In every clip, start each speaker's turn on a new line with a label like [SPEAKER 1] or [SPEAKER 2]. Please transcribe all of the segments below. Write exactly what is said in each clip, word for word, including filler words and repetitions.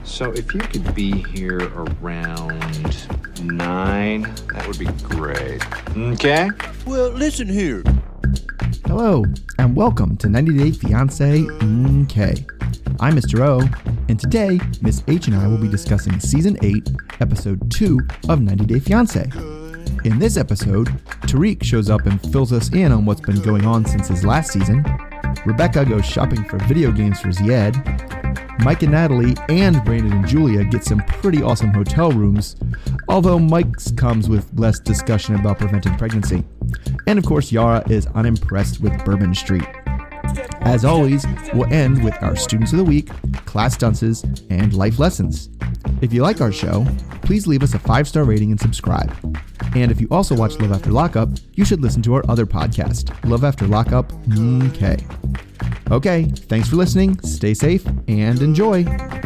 [SPEAKER 1] So if you could be here around nine, that would be great. Okay?
[SPEAKER 2] Well, listen here.
[SPEAKER 3] Hello, and welcome to ninety day fiancé Okay. I'm Mister O, and today, Miss H and I will be discussing Season eight, Episode two of ninety day fiancé. In this episode, Tariq shows up and fills us in on what's been going on since his last season. Rebecca goes shopping for video games for Zied. Mike and Natalie and Brandon and Julia get some pretty awesome hotel rooms, although Mike's comes with less discussion about preventing pregnancy. And of course, Yara is unimpressed with Bourbon Street. As always, we'll end with our Students of the Week, Class Dunces, and Life Lessons. If you like our show, please leave us a five-star rating and subscribe. And if you also watch Love After Lockup, you should listen to our other podcast, Love After Lockup Okay. Okay, thanks for listening, stay safe, and enjoy.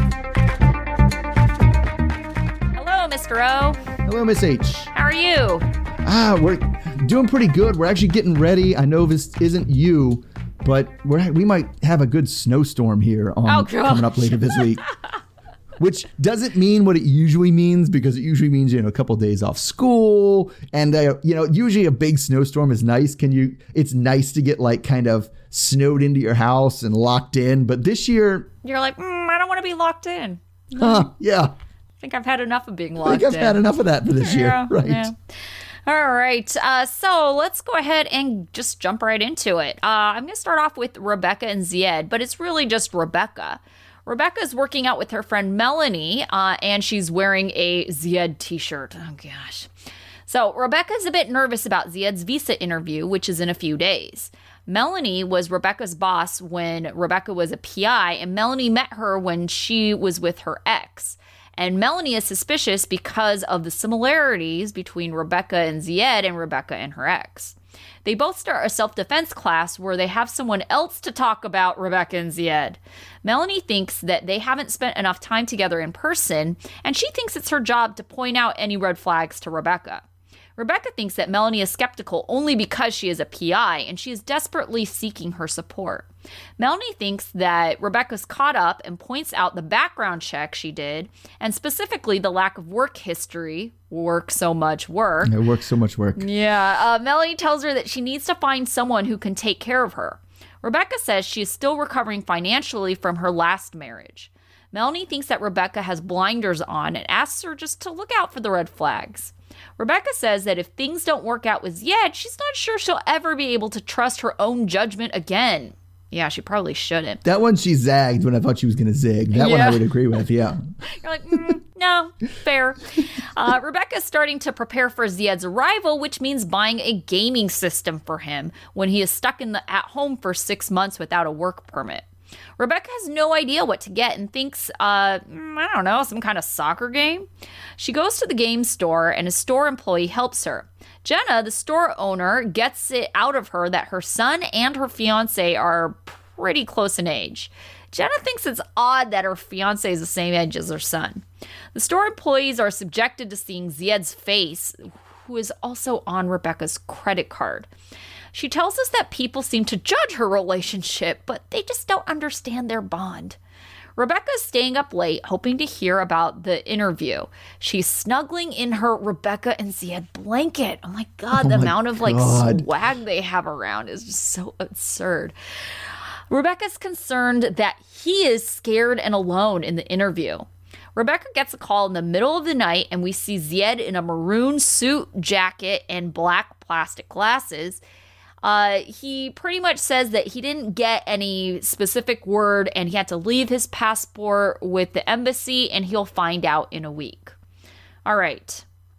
[SPEAKER 4] Hello, Mister O.
[SPEAKER 3] Hello, Miss H.
[SPEAKER 4] How are you?
[SPEAKER 3] Ah, we're doing pretty good. We're actually getting ready. I know this isn't you, but we're, we might have a good snowstorm here on
[SPEAKER 4] Oh, God.
[SPEAKER 3] coming up later this week. Which doesn't mean what it usually means, because it usually means, you know, a couple of days off school. And, uh, you know, usually a big snowstorm is nice. Can you, it's nice to get like kind of snowed into your house and locked in. But this year.
[SPEAKER 4] You're like, mm, I don't want to be locked in.
[SPEAKER 3] Huh, yeah.
[SPEAKER 4] I think I've had enough of being locked
[SPEAKER 3] I think I've
[SPEAKER 4] in.
[SPEAKER 3] had enough of that for this year.
[SPEAKER 4] Yeah,
[SPEAKER 3] Right.
[SPEAKER 4] yeah. All right. Uh, so let's go ahead and just jump right into it. Uh, I'm going to start off with Rebecca and Zied, but it's really just Rebecca. Rebecca's working out with her friend Melanie, uh, and she's wearing a Zied t-shirt. Oh, gosh. So Rebecca's a bit nervous about Zied's visa interview, which is in a few days. Melanie was Rebecca's boss when Rebecca was a P I, and Melanie met her when she was with her ex. And Melanie is suspicious because of the similarities between Rebecca and Zied and Rebecca and her ex. They both start a self-defense class where they have someone else to talk about Rebecca and Zied. Melanie thinks that they haven't spent enough time together in person, and she thinks it's her job to point out any red flags to Rebecca. Rebecca thinks that Melanie is skeptical only because she is a P I, and she is desperately seeking her support. Melanie thinks that Rebecca's caught up and points out the background check she did, and specifically the lack of work history. Work so much work.
[SPEAKER 3] It works so much work.
[SPEAKER 4] Yeah. Uh, Melanie tells her that she needs to find someone who can take care of her. Rebecca says she is still recovering financially from her last marriage. Melanie thinks that Rebecca has blinders on and asks her just to look out for the red flags. Rebecca says that if things don't work out with Zied, she's not sure she'll ever be able to trust her own judgment again. Yeah, she probably shouldn't.
[SPEAKER 3] That one she zagged when I thought she was going to zig. That one
[SPEAKER 4] Yeah.
[SPEAKER 3] I would agree with, yeah.
[SPEAKER 4] You're like, mm, no, fair. Uh, Rebecca's starting to prepare for Zied's arrival, which means buying a gaming system for him when he is stuck in the at home for six months without a work permit. Rebecca has no idea what to get and thinks, uh, mm, I don't know, some kind of soccer game. She goes to the game store and a store employee helps her. Jenna, the store owner, gets it out of her that her son and her fiance are pretty close in age. Jenna thinks it's odd that her fiance is the same age as her son. The store employees are subjected to seeing Zied's face, who is also on Rebecca's credit card. She tells us that people seem to judge her relationship, but they just don't understand their bond. Rebecca's staying up late, hoping to hear about the interview. She's snuggling in her Rebecca and Zied blanket. Oh my God,
[SPEAKER 3] Oh
[SPEAKER 4] the
[SPEAKER 3] my
[SPEAKER 4] amount of like
[SPEAKER 3] God.
[SPEAKER 4] swag they have around is just so absurd. Rebecca's concerned that he is scared and alone in the interview. Rebecca gets a call in the middle of the night, and we see Zied in a maroon suit, jacket, and black plastic glasses. Uh, he pretty much says that he didn't get any specific word and he had to leave his passport with the embassy, and he'll find out in a week. All right.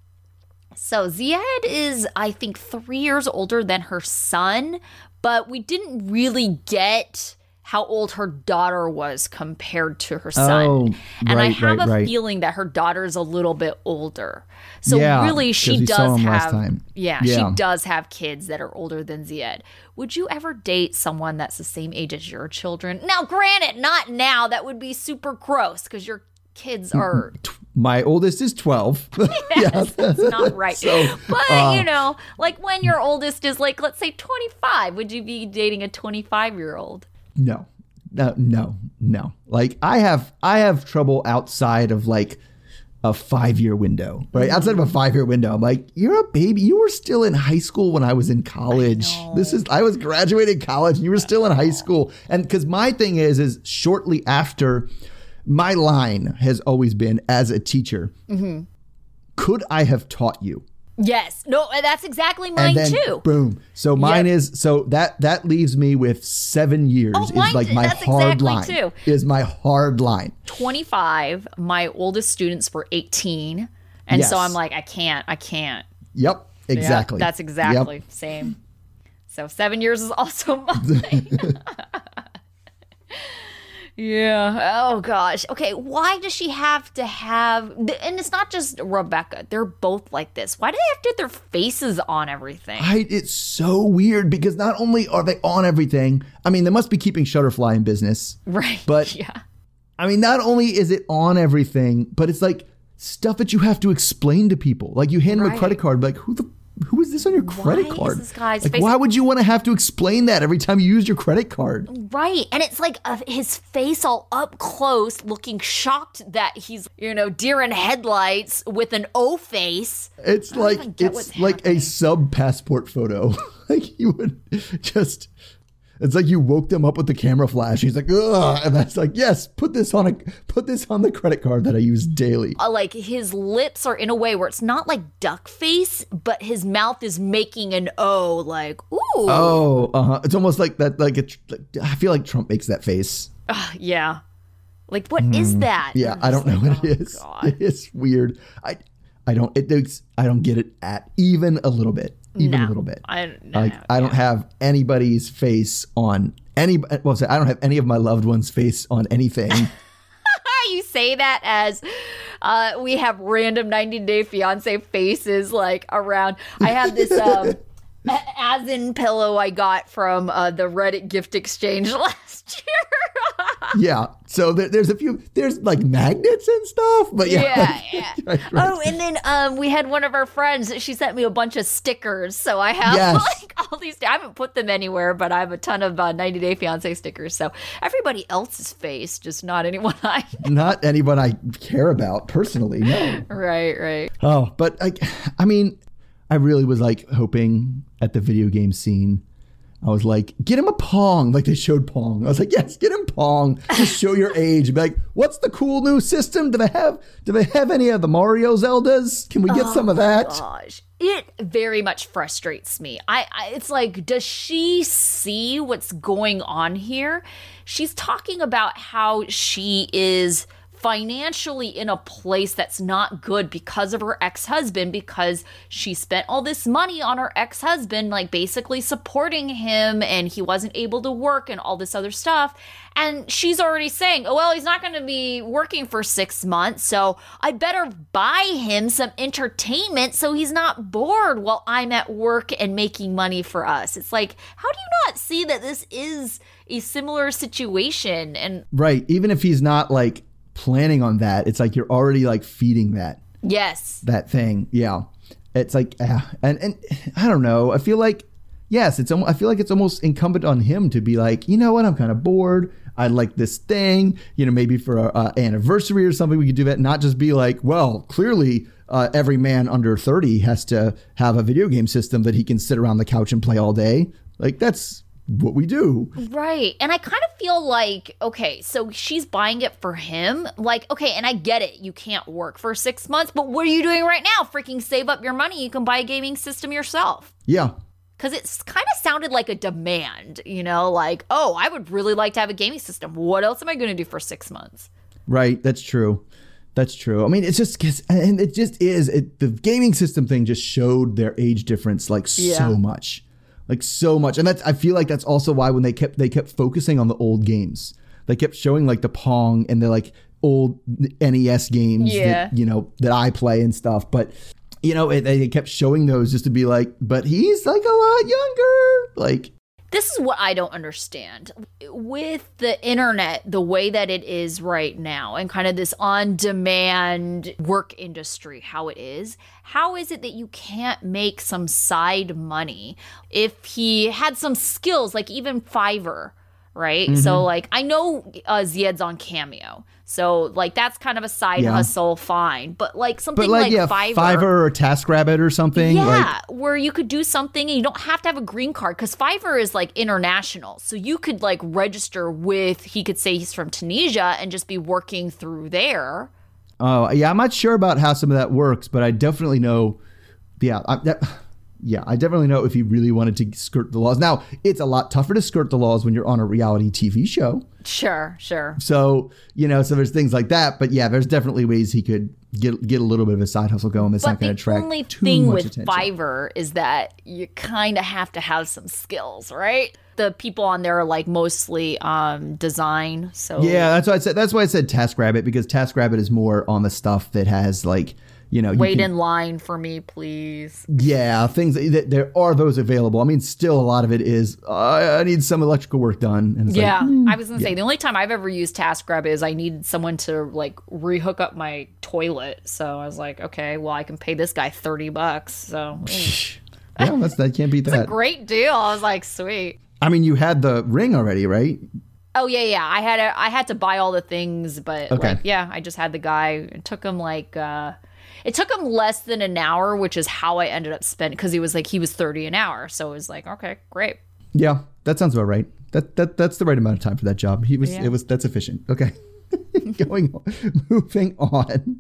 [SPEAKER 4] So Zied is, I think, three years older than her son, but we didn't really get how old her daughter was compared to her son.
[SPEAKER 3] Oh,
[SPEAKER 4] and I
[SPEAKER 3] right,
[SPEAKER 4] have
[SPEAKER 3] right,
[SPEAKER 4] a
[SPEAKER 3] right.
[SPEAKER 4] feeling that her daughter's a little bit older. So
[SPEAKER 3] Yeah,
[SPEAKER 4] really
[SPEAKER 3] 'cause
[SPEAKER 4] she
[SPEAKER 3] we saw
[SPEAKER 4] does
[SPEAKER 3] him
[SPEAKER 4] have
[SPEAKER 3] last time.
[SPEAKER 4] Yeah,
[SPEAKER 3] Yeah.
[SPEAKER 4] she does have kids that are older than Zied. Would you ever date someone that's the same age as your children? Now, granted, not now. That would be super gross because your kids are
[SPEAKER 3] My oldest is twelve.
[SPEAKER 4] yes, that's not right.
[SPEAKER 3] So,
[SPEAKER 4] but,
[SPEAKER 3] uh,
[SPEAKER 4] you know, like when your oldest is like, let's say twenty-five, would you be dating a twenty-five-year-old?
[SPEAKER 3] No. no, no, no. Like I have, I have trouble outside of like a five-year window, right? Outside of a five-year window, I'm like, you're a baby. You were still in high school when I was in college. This is, I was graduating college and you were still in high school. And because my thing is, is shortly after, my line has always been as a teacher, mm-hmm. could I have taught you?
[SPEAKER 4] Yes. No, that's exactly mine
[SPEAKER 3] and then,
[SPEAKER 4] too.
[SPEAKER 3] Boom. So mine
[SPEAKER 4] yep.
[SPEAKER 3] is, so that, that leaves me with seven years
[SPEAKER 4] oh,
[SPEAKER 3] is
[SPEAKER 4] mine,
[SPEAKER 3] like my
[SPEAKER 4] that's
[SPEAKER 3] hard
[SPEAKER 4] exactly
[SPEAKER 3] line.
[SPEAKER 4] Too.
[SPEAKER 3] Is my hard line.
[SPEAKER 4] twenty-five, my oldest students were eighteen. And
[SPEAKER 3] yes.
[SPEAKER 4] so I'm like, I can't, I can't.
[SPEAKER 3] Yep. Exactly.
[SPEAKER 4] Yep, that's exactly
[SPEAKER 3] yep.
[SPEAKER 4] same. So seven years is also mine. Yeah. Oh, gosh. Okay. Why does she have to have, and it's not just Rebecca. They're both like this. Why do they have to get their faces on everything?
[SPEAKER 3] I, it's so weird because not only are they on everything, I mean, they must be keeping Shutterfly in business.
[SPEAKER 4] Right.
[SPEAKER 3] But,
[SPEAKER 4] yeah.
[SPEAKER 3] I mean, not only is it on everything, but it's like stuff that you have to explain to people. Like you hand them
[SPEAKER 4] right.
[SPEAKER 3] a credit card, like who the Who is this on your credit
[SPEAKER 4] why
[SPEAKER 3] card?
[SPEAKER 4] Is this guy's
[SPEAKER 3] like,
[SPEAKER 4] face
[SPEAKER 3] why would you want to have to explain that every time you use your credit card?
[SPEAKER 4] Right. And it's like uh, his face all up close, looking shocked that he's, you know, deer in headlights with an O face.
[SPEAKER 3] It's like it's like happening. A sub passport photo. Like you would just. It's like you woke them up with the camera flash. He's like, ugh. And that's like, yes, put this on a put this on the credit card that I use daily.
[SPEAKER 4] Uh, like his lips are in a way where it's not like duck face, but his mouth is making an O, like, ooh.
[SPEAKER 3] Oh, uh-huh. It's almost like that. Like, it, like I feel like Trump makes that face.
[SPEAKER 4] Uh, yeah. Like, what mm. is that?
[SPEAKER 3] Yeah, I don't know like, what it oh, is. God. It's weird. I I don't. It, it's, I don't get it at even a little bit. Even
[SPEAKER 4] no,
[SPEAKER 3] a little bit.
[SPEAKER 4] I, no,
[SPEAKER 3] like,
[SPEAKER 4] no,
[SPEAKER 3] I don't
[SPEAKER 4] no. have
[SPEAKER 3] anybody's face on any. Well, I don't have any of my loved ones' face on anything.
[SPEAKER 4] You say that as uh, we have random ninety Day Fiancé faces like around. I have this um, as in pillow I got from uh, the Reddit gift exchange last year.
[SPEAKER 3] Yeah. So there, there's a few, there's like magnets and stuff, but yeah.
[SPEAKER 4] Yeah, yeah. Right, right. Oh, and then um, we had one of our friends, she sent me a bunch of stickers. So I have yes. like all these, I haven't put them anywhere, but I have a ton of uh, ninety Day Fiancé stickers. So everybody else's face, just not anyone I know.
[SPEAKER 3] Not anyone I care about personally, no.
[SPEAKER 4] Right, right.
[SPEAKER 3] Oh, but I, I mean, I really was like hoping at the video game scene, I was like, get him a Pong. Like they showed Pong. I was like, yes, get him Pong. Just show your age. Be like, what's the cool new system? Do they have do they have any of the Mario Zeldas? Can we get oh some of that?
[SPEAKER 4] Gosh. It very much frustrates me. I, I it's like, does she see what's going on here? She's talking about how she is financially in a place that's not good because of her ex-husband, because she spent all this money on her ex-husband, like basically supporting him, and he wasn't able to work and all this other stuff. And she's already saying, oh, well, he's not going to be working for six months, so I better buy him some entertainment so he's not bored while I'm at work and making money for us. It's like, how do you not see that this is a similar situation? And
[SPEAKER 3] right, even if he's not like planning on that, it's like you're already like feeding that
[SPEAKER 4] yes
[SPEAKER 3] that thing. Yeah, it's like uh, and and I don't know, I feel like yes it's I feel like it's almost incumbent on him to be like, you know what, I'm kind of bored, I'd like this thing, you know, maybe for our uh, anniversary or something we could do that, not just be like, well, clearly uh, every man under thirty has to have a video game system that he can sit around the couch and play all day. Like that's what we do.
[SPEAKER 4] Right. And I kind of feel like, okay, so she's buying it for him. Like, okay, and I get it. You can't work for six months, but what are you doing right now? Freaking save up your money. You can buy a gaming system yourself.
[SPEAKER 3] Yeah.
[SPEAKER 4] Because it's kind of sounded like a demand, you know, like, oh, I would really like to have a gaming system. What else am I going to do for six months?
[SPEAKER 3] Right. That's true. That's true. I mean, it's just, and it just is, it, the gaming system thing just showed their age difference like yeah. so much. Like so much. And that's, I feel like that's also why when they kept, they kept focusing on the old games, they kept showing like the Pong and the like old N E S games
[SPEAKER 4] yeah.
[SPEAKER 3] that, you know, that I play and stuff. But, you know, it, they kept showing those just to be like, but he's like a lot younger. Like,
[SPEAKER 4] this is what I don't understand. With the internet, the way that it is right now, and kind of this on-demand work industry, how it is, how is it that you can't make some side money? If he had some skills, like even Fiverr, right? Mm-hmm. So like I know uh, Zied's on Cameo. So, like, that's kind of a side yeah. hustle, fine. But, like, something but like, like yeah, Fiverr.
[SPEAKER 3] Fiverr or TaskRabbit or something.
[SPEAKER 4] Yeah,
[SPEAKER 3] like,
[SPEAKER 4] where you could do something and you don't have to have a green card. Because Fiverr is, like, international. So you could, like, register with, he could say he's from Tunisia and just be working through there.
[SPEAKER 3] Oh, yeah, I'm not sure about how some of that works. But I definitely know, yeah, I, that, yeah, I definitely know if he really wanted to skirt the laws. Now, it's a lot tougher to skirt the laws when you're on a reality T V show.
[SPEAKER 4] Sure, sure.
[SPEAKER 3] So, you know, so there's things like that. But yeah, there's definitely ways he could get get a little bit of a side hustle going that's
[SPEAKER 4] but
[SPEAKER 3] not going to attract too much attention.
[SPEAKER 4] The only thing with Fiverr is that you kind of have to have some skills, right? The people on there are like mostly um, design. So
[SPEAKER 3] yeah, that's why I said that's why I said TaskRabbit, because TaskRabbit is more on the stuff that has like, you know, you
[SPEAKER 4] wait
[SPEAKER 3] can,
[SPEAKER 4] in line for me, please.
[SPEAKER 3] Yeah, things that there are those available. I mean, still a lot of it is uh, I need some electrical work done. And it's
[SPEAKER 4] yeah,
[SPEAKER 3] like, mm,
[SPEAKER 4] I was gonna
[SPEAKER 3] yeah.
[SPEAKER 4] say the only time I've ever used TaskRabbit is I needed someone to like rehook up my toilet. So I was like, okay, well I can pay this guy thirty bucks. So mm.
[SPEAKER 3] yeah, that's that can't beat that.
[SPEAKER 4] It's a great deal. I was like, sweet.
[SPEAKER 3] I mean, you had the ring already, right?
[SPEAKER 4] Oh yeah, yeah. I had a, I had to buy all the things, but
[SPEAKER 3] okay.
[SPEAKER 4] like, yeah, I just had the guy. It took him like. Uh, It took him less than an hour, which is how I ended up spending, because he was like, he was thirty an hour. So it was like, okay, great.
[SPEAKER 3] Yeah, that sounds about right. That that That's the right amount of time for that job. He was, yeah. it was, that's efficient. Okay. Going on, moving on.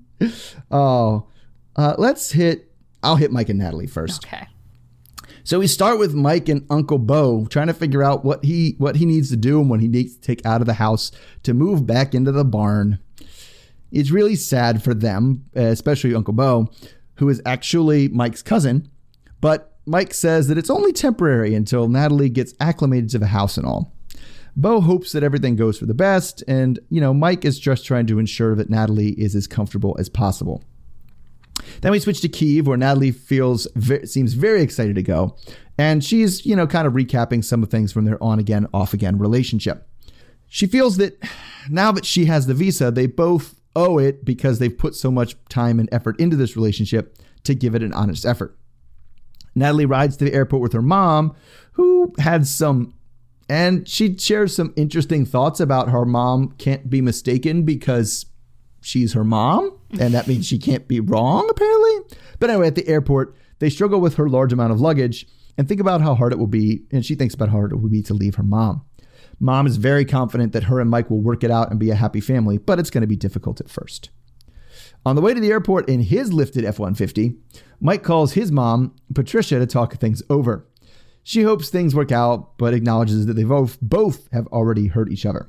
[SPEAKER 3] Oh, uh, let's hit, I'll hit Mike and Natalie first.
[SPEAKER 4] Okay.
[SPEAKER 3] So we start with Mike and Uncle Bo trying to figure out what he, what he needs to do and what he needs to take out of the house to move back into the barn. It's really sad for them, especially Uncle Bo, who is actually Mike's cousin. But Mike says that it's only temporary until Natalie gets acclimated to the house and all. Bo hopes that everything goes for the best. And, you know, Mike is just trying to ensure that Natalie is as comfortable as possible. Then we switch to Kiev, where Natalie feels seems very excited to go. And she's, you know, kind of recapping some of things from their on again, off again relationship. She feels that now that she has the visa, they both owe it, because they've put so much time and effort into this relationship, to give it an honest effort. Natalie rides to the airport with her mom, who had some, and she shares some interesting thoughts about her mom can't be mistaken because she's her mom, and that means she can't be wrong, apparently. But anyway, at the airport, they struggle with her large amount of luggage and think about how hard it will be, and she thinks about how hard it will be to leave her mom. Mom is very confident that her and Mike will work it out and be a happy family, but it's going to be difficult at first. On the way to the airport in his lifted F one fifty, Mike calls his mom, Patricia, to talk things over. She hopes things work out, but acknowledges that they both, both have already hurt each other.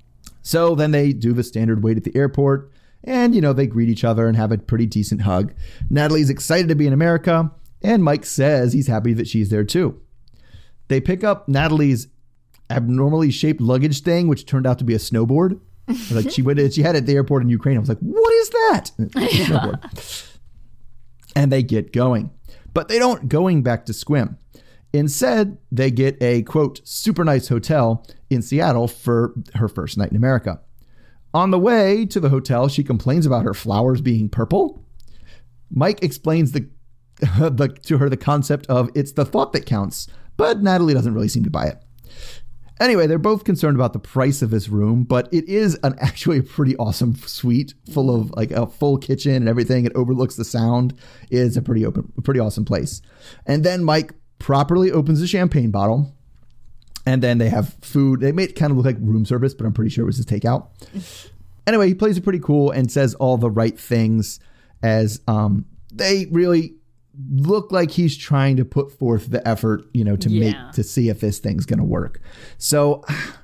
[SPEAKER 3] So then they do the standard wait at the airport, and, you know, they greet each other and have a pretty decent hug. Natalie's excited to be in America, and Mike says he's happy that she's there too. They pick up Natalie's abnormally shaped luggage thing, which turned out to be a snowboard. Like she went, she had it at the airport in Ukraine. I was like, what is that? Snowboard. And they get going, but they don't going back to Sequim. Instead, they get a quote super nice hotel in Seattle for her first night in America. On the way to the hotel, she complains about her flowers being purple. Mike explains the, the to her the concept of it's the thought that counts, but Natalie doesn't really seem to buy it. Anyway, they're both concerned about the price of this room, but it is an actually a pretty awesome suite full of like a full kitchen and everything. It overlooks the sound. It's a pretty open, pretty awesome place. And then Mike properly opens the champagne bottle, and then they have food. They made it kind of look like room service, but I'm pretty sure it was his takeout. Anyway, he plays it pretty cool and says all the right things as um, they really look like he's trying to put forth the effort, you know, to yeah. make, to see if this thing's going to work. So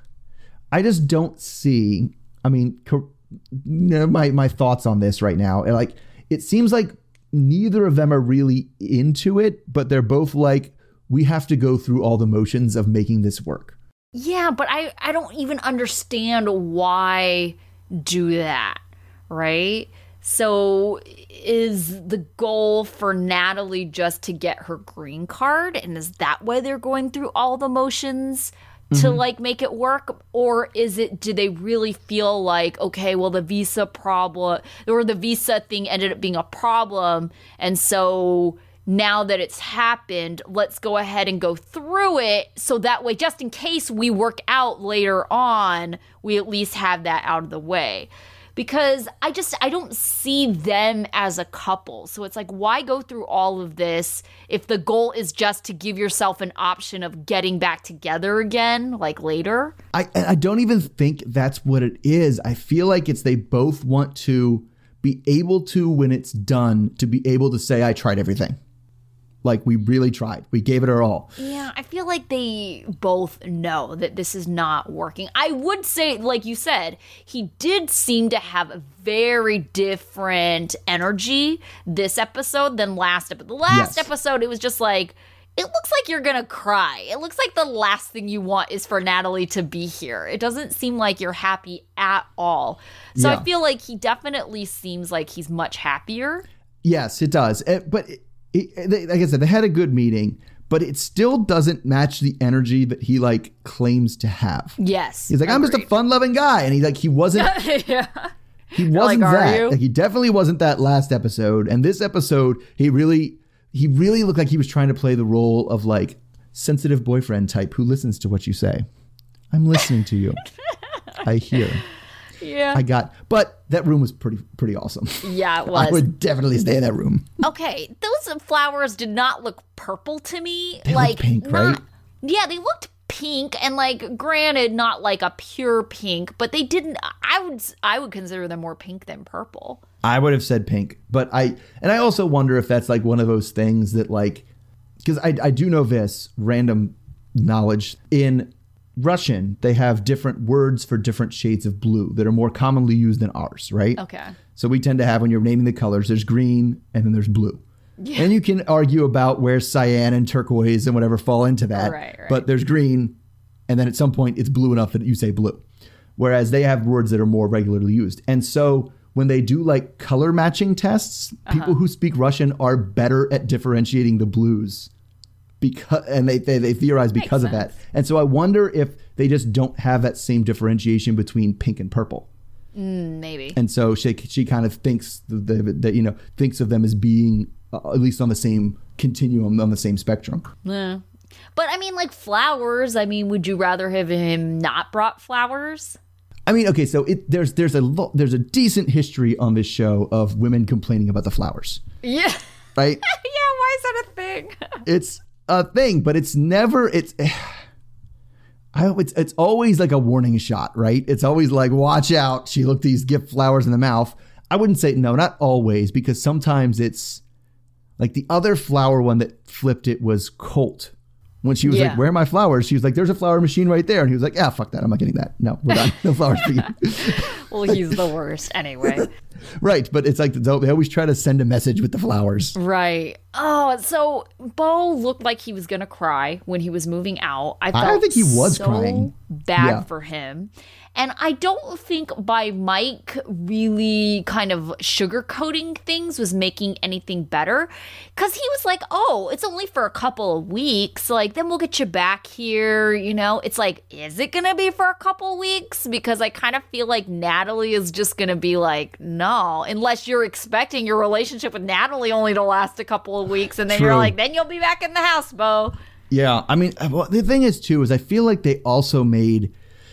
[SPEAKER 3] I just don't see, I mean, co- you know, my, my thoughts on this right now. Like, it seems like neither of them are really into it, but they're both like, we have to go through all the motions of making this work.
[SPEAKER 4] Yeah, but I, I don't even understand why do that, right? So is the goal for Natalie just to get her green card? And is that why they're going through all the motions to mm-hmm. like make it work? Or is it, do they really feel like, okay, well, the visa problem or the visa thing ended up being a problem. And so now that it's happened, let's go ahead and go through it. So that way, just in case we work out later on, we at least have that out of the way. Because I just, I don't see them as a couple. So it's like, why go through all of this if the goal is just to give yourself an option of getting back together again, like later?
[SPEAKER 3] I, I don't even think that's what it is. I feel like it's they both want to be able to, when it's done, to be able to say, I tried everything. Like, we really tried. We gave it our all.
[SPEAKER 4] Yeah, I feel like they both know that this is not working. I would say, like you said, he did seem to have a very different energy this episode than last episode. The last
[SPEAKER 3] Yes.
[SPEAKER 4] episode, it was just like, it looks like you're going to cry. It looks like the last thing you want is for Natalie to be here. It doesn't seem like you're happy at all. So
[SPEAKER 3] Yeah.
[SPEAKER 4] I feel like he definitely seems like he's much happier.
[SPEAKER 3] Yes, it does. Eh, But it, it, they, like I said, they had a good meeting, but it still doesn't match the energy that he like claims to have.
[SPEAKER 4] Yes.
[SPEAKER 3] He's like, I'm just a
[SPEAKER 4] agreed.
[SPEAKER 3] fun-loving guy, and he like he wasn't.
[SPEAKER 4] yeah.
[SPEAKER 3] He wasn't
[SPEAKER 4] like, are
[SPEAKER 3] that.
[SPEAKER 4] you?
[SPEAKER 3] Like, he definitely wasn't that last episode. And this episode, he really, he really looked like he was trying to play the role of like sensitive boyfriend type who listens to what you say. I'm listening to you. I hear.
[SPEAKER 4] Yeah.
[SPEAKER 3] I got. But that room was pretty, pretty awesome.
[SPEAKER 4] Yeah, it was.
[SPEAKER 3] I would definitely stay in that room.
[SPEAKER 4] Okay, those flowers did not look purple to me.
[SPEAKER 3] They
[SPEAKER 4] like
[SPEAKER 3] looked pink,
[SPEAKER 4] not-
[SPEAKER 3] right?
[SPEAKER 4] Yeah, they looked pink, and like, granted, not like a pure pink, but they didn't. I would, I would consider them more pink than purple.
[SPEAKER 3] I would have said pink, but I and I also wonder if that's like one of those things that like, because I I do know this random knowledge in Russian, they have different words for different shades of blue that are more commonly used than ours, right?
[SPEAKER 4] Okay.
[SPEAKER 3] So we tend to have, when you're naming the colors, there's green and then there's blue. And you can argue about where cyan and turquoise and whatever fall into that.
[SPEAKER 4] Right, right.
[SPEAKER 3] But there's green, and then at some point it's blue enough that you say blue. Whereas they have words that are more regularly used. And so when they do like color matching tests, people who speak Russian are better at differentiating the blues. Because, and they, they, they theorize because of that. And so I wonder if they just don't have that same differentiation between pink and purple.
[SPEAKER 4] Mm, maybe.
[SPEAKER 3] And so she she kind of thinks that, that you know thinks of them as being uh, at least on the same continuum, on the same spectrum.
[SPEAKER 4] Yeah. But I mean, like flowers. I mean, would you rather have him not brought flowers?
[SPEAKER 3] I mean, okay, so it, there's there's a lo- there's a decent history on this show of women complaining about the flowers,
[SPEAKER 4] Yeah.
[SPEAKER 3] right?
[SPEAKER 4] yeah. Why is that a thing?
[SPEAKER 3] It's a thing, but it's never it's. I it's it's always like a warning shot, right? It's always like, watch out. She looked these gift flowers in the mouth. I wouldn't say no, not always, because sometimes it's like the other flower one that flipped it was Colt. When she was
[SPEAKER 4] Yeah.
[SPEAKER 3] like, where are my flowers? She was like, there's a flower machine right there. And he was like, yeah, fuck that. I'm not getting that. No, we're done. No flowers for you.
[SPEAKER 4] Well, he's the worst anyway.
[SPEAKER 3] Right. But it's like, they always try to send a message with the flowers.
[SPEAKER 4] Right. Oh, so Bo looked like he was going to cry when he was moving out. I felt
[SPEAKER 3] think he was
[SPEAKER 4] so
[SPEAKER 3] crying.
[SPEAKER 4] bad
[SPEAKER 3] Yeah.
[SPEAKER 4] for him. And I don't think by Mike really kind of sugarcoating things was making anything better. Because he was like, oh, it's only for a couple of weeks. Like, then we'll get you back here, you know? It's like, is it going to be for a couple of weeks? Because I kind of feel like Natalie is just going to be like, no. Unless you're expecting your relationship with Natalie only to last a couple of weeks. And then
[SPEAKER 3] True.
[SPEAKER 4] you're like, then you'll be back in the house, Bo.
[SPEAKER 3] Yeah. I mean, well, the thing is, too, is I feel like they also made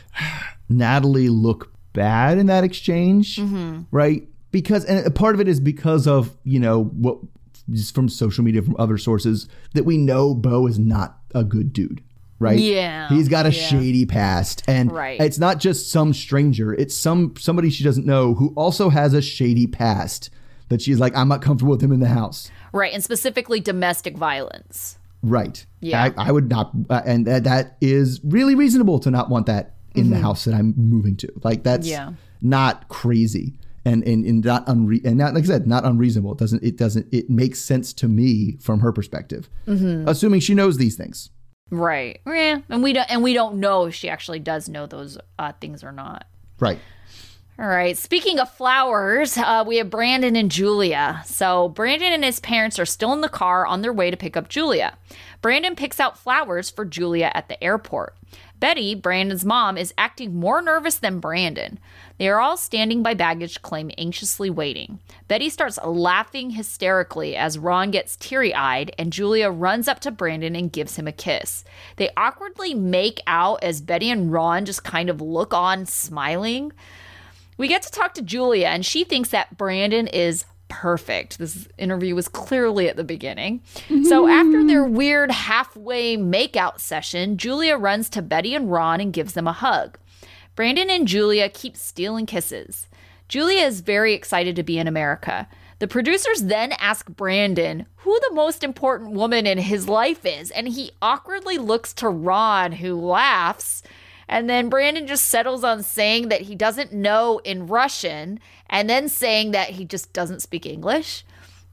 [SPEAKER 3] Natalie look bad in that exchange,
[SPEAKER 4] Mm-hmm.
[SPEAKER 3] right? Because, and a part of it is because of, you know, what just from social media, from other sources, that we know Bo is not a good dude, right?
[SPEAKER 4] Yeah,
[SPEAKER 3] He's got a
[SPEAKER 4] yeah.
[SPEAKER 3] shady past. And
[SPEAKER 4] Right.
[SPEAKER 3] it's not just some stranger, it's some somebody she doesn't know who also has a shady past that she's like, I'm not comfortable with him in the house.
[SPEAKER 4] Right. And specifically domestic violence.
[SPEAKER 3] Right.
[SPEAKER 4] Yeah.
[SPEAKER 3] I, I would not, uh, and that, that is really reasonable to not want that in the house that I'm moving to. Like, that's
[SPEAKER 4] Yeah.
[SPEAKER 3] not crazy and, and, and not unre- and not, like I said, not unreasonable. It doesn't, it doesn't, it makes sense to me from her perspective, assuming she knows these things.
[SPEAKER 4] Right. Yeah. And we don't and we don't know if she actually does know those uh, things or not.
[SPEAKER 3] Right.
[SPEAKER 4] All right. Speaking of flowers, uh, we have Brandon and Julia. So Brandon and his parents are still in the car on their way to pick up Julia. Brandon picks out flowers for Julia at the airport. Betty, Brandon's mom, is acting more nervous than Brandon. They are all standing by baggage claim, anxiously waiting. Betty starts laughing hysterically as Ron gets teary-eyed, and Julia runs up to Brandon and gives him a kiss. They awkwardly make out as Betty and Ron just kind of look on, smiling. We get to talk to Julia, and she thinks that Brandon is perfect. This interview was clearly at the beginning. Mm-hmm. So after their weird halfway makeout session, Julia runs to Betty and Ron and gives them a hug. Brandon and Julia keep stealing kisses. Julia is very excited to be in America. The producers then ask Brandon who the most important woman in his life is, and he awkwardly looks to Ron, who laughs. And then Brandon just settles on saying that he doesn't know in Russian, and then saying that he just doesn't speak English.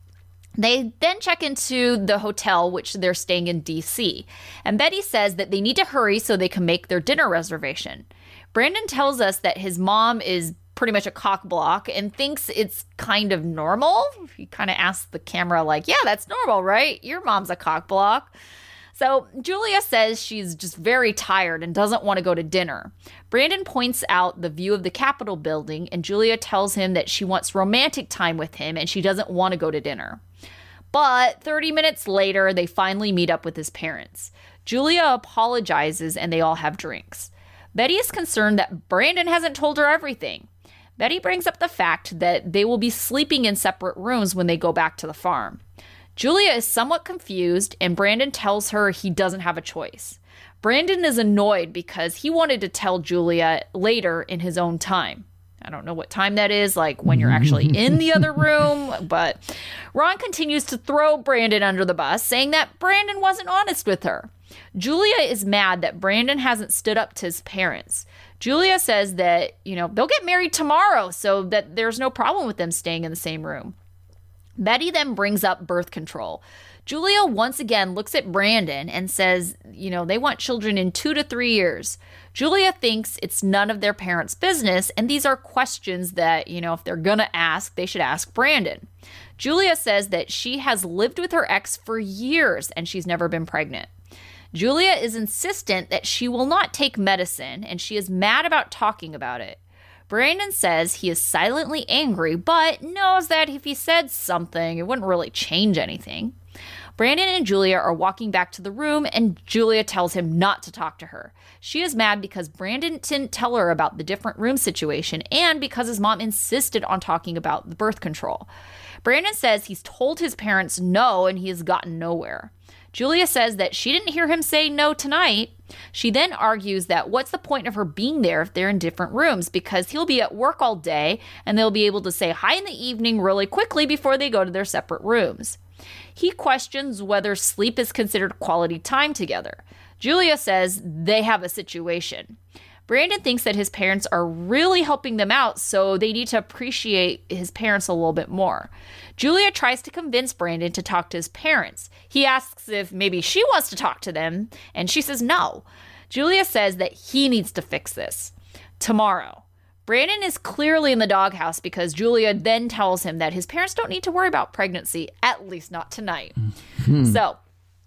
[SPEAKER 4] They then check into the hotel, which they're staying in D C. And Betty says that they need to hurry so they can make their dinner reservation. Brandon tells us that his mom is pretty much a cock block and thinks it's kind of normal. He kind of asks the camera like, yeah, that's normal, right? Your mom's a cock block. So Julia says she's just very tired and doesn't want to go to dinner. Brandon points out the view of the Capitol building, and Julia tells him that she wants romantic time with him and she doesn't want to go to dinner. But thirty minutes later, they finally meet up with his parents. Julia apologizes and they all have drinks. Betty is concerned that Brandon hasn't told her everything. Betty brings up the fact that they will be sleeping in separate rooms when they go back to the farm. Julia is somewhat confused, and Brandon tells her he doesn't have a choice. Brandon is annoyed because he wanted to tell Julia later in his own time. I don't know what time that is, like when you're actually in the other room, but Ron continues to throw Brandon under the bus, saying that Brandon wasn't honest with her. Julia is mad that Brandon hasn't stood up to his parents. Julia says that, you know, they'll get married tomorrow, so that there's no problem with them staying in the same room. Betty then brings up birth control. Julia once again looks at Brandon and says, you know, they want children in two to three years. Julia thinks it's none of their parents' business, and these are questions that, you know, if they're gonna ask, they should ask Brandon. Julia says that she has lived with her ex for years and she's never been pregnant. Julia is insistent that she will not take medicine, and she is mad about talking about it. Brandon says he is silently angry, but knows that if he said something, it wouldn't really change anything. Brandon and Julia are walking back to the room, and Julia tells him not to talk to her. She is mad because Brandon didn't tell her about the different room situation, and because his mom insisted on talking about the birth control. Brandon says he's told his parents no, and he has gotten nowhere. Julia says that she didn't hear him say no tonight. She then argues that what's the point of her being there if they're in different rooms, because he'll be at work all day and they'll be able to say hi in the evening really quickly before they go to their separate rooms. He questions whether sleep is considered quality time together. Julia says they have a situation. Brandon thinks that his parents are really helping them out, so they need to appreciate his parents a little bit more. Julia tries to convince Brandon to talk to his parents. He asks if maybe she wants to talk to them, and she says no. Julia says that he needs to fix this tomorrow. Brandon is clearly in the doghouse because Julia then tells him that his parents don't need to worry about pregnancy, at least not tonight. Mm-hmm. So,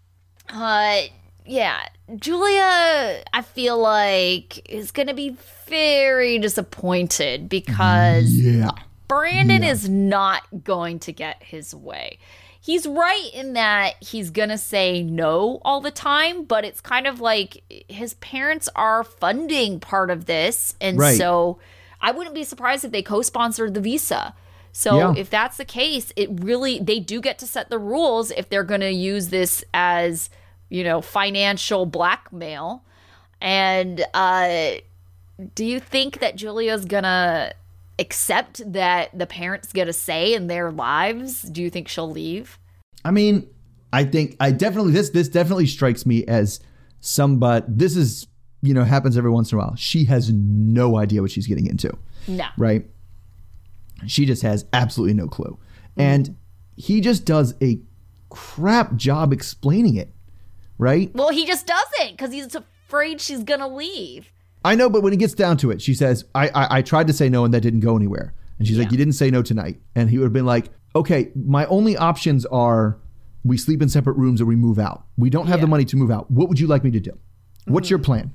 [SPEAKER 4] uh... yeah, Julia, I feel like, is going to be very disappointed because
[SPEAKER 3] yeah.
[SPEAKER 4] Brandon
[SPEAKER 3] yeah.
[SPEAKER 4] is not going to get his way. He's right in that he's going to say no all the time, but it's kind of like his parents are funding part of this. And
[SPEAKER 3] right.
[SPEAKER 4] so I wouldn't be surprised if they co-sponsored the visa. So
[SPEAKER 3] yeah.
[SPEAKER 4] if that's the case, it really, they do get to set the rules if they're going to use this as, you know, financial blackmail. And uh, do you think that Julia's gonna accept that the parents get a say in their lives? Do you think she'll leave?
[SPEAKER 3] I mean, I think I definitely, this, this definitely strikes me as somebody, this is, you know, happens every once in a while. She has no idea what she's getting into.
[SPEAKER 4] No.
[SPEAKER 3] Right? She just has absolutely no clue. Mm. And he just does a crap job explaining it. Right?
[SPEAKER 4] Well, he just doesn't because he's afraid she's going to leave.
[SPEAKER 3] I know, but when it gets down to it, she says, I, I I tried to say no and that didn't go anywhere. And she's
[SPEAKER 4] yeah.
[SPEAKER 3] like, you didn't say no tonight. And he would have been like, okay, my only options are we sleep in separate rooms or we move out. We don't have
[SPEAKER 4] yeah.
[SPEAKER 3] the money to move out. What would you like me to do? What's mm-hmm. your plan?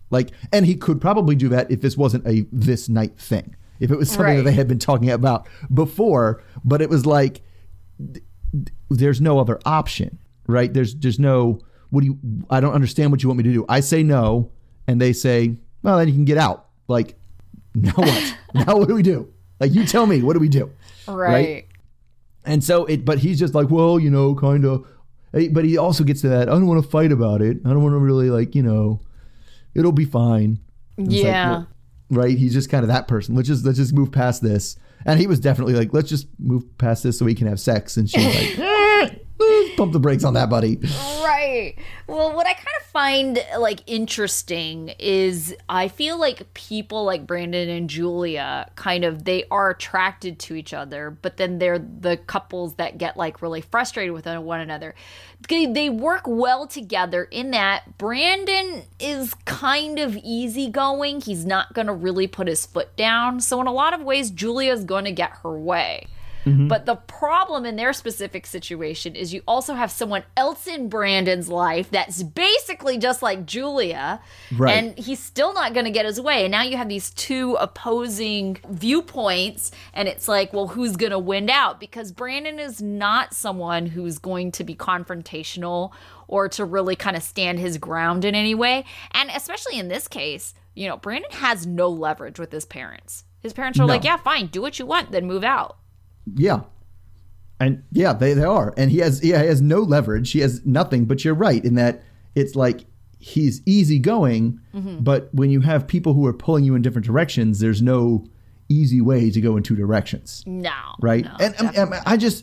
[SPEAKER 3] Like, and he could probably do that if this wasn't a this night thing. If it was something
[SPEAKER 4] Right.
[SPEAKER 3] that they had been talking about before, but it was like, th- there's no other option, right? There's there's no, what do you, I don't understand what you want me to do. I say no, and they say, well, then you can get out. Like, now what? Now what do we do? Like, you tell me, what do we do?
[SPEAKER 4] Right.
[SPEAKER 3] And so it, but he's just like, well, you know, kind of, but he also gets to that, I don't want to fight about it. I don't want to really, like, you know, it'll be fine. And it's like,
[SPEAKER 4] Yeah.
[SPEAKER 3] well, right. He's just kind of that person. Let's just, let's just move past this. And he was definitely like, let's just move past this so we can have sex. And she was like, eh, pump the brakes on that, buddy.
[SPEAKER 4] Right. Well, what I kind of find like interesting is I feel like people like Brandon and Julia kind of, they are attracted to each other, but then they're the couples that get like really frustrated with one another. They, they work well together in that Brandon is kind of easygoing. He's not going to really put his foot down. So in a lot of ways, Julia's going to get her way. Mm-hmm. But the problem in their specific situation is you also have someone else in Brandon's life that's basically just like Julia,
[SPEAKER 3] Right.
[SPEAKER 4] and he's still not going to get his way. And now you have these two opposing viewpoints, and it's like, well, who's going to win out? Because Brandon is not someone who's going to be confrontational or to really kind of stand his ground in any way. And especially in this case, you know, Brandon has no leverage with his parents. His parents are
[SPEAKER 3] No.
[SPEAKER 4] like, yeah, fine, do what you want, then move out.
[SPEAKER 3] Yeah. And yeah, they, they are. And he has, yeah, he has no leverage. He has nothing, but you're right in that it's like he's easygoing, mm-hmm. but when you have people who are pulling you in different directions, there's no easy way to go in two directions.
[SPEAKER 4] No.
[SPEAKER 3] Right.
[SPEAKER 4] No,
[SPEAKER 3] and um, I just,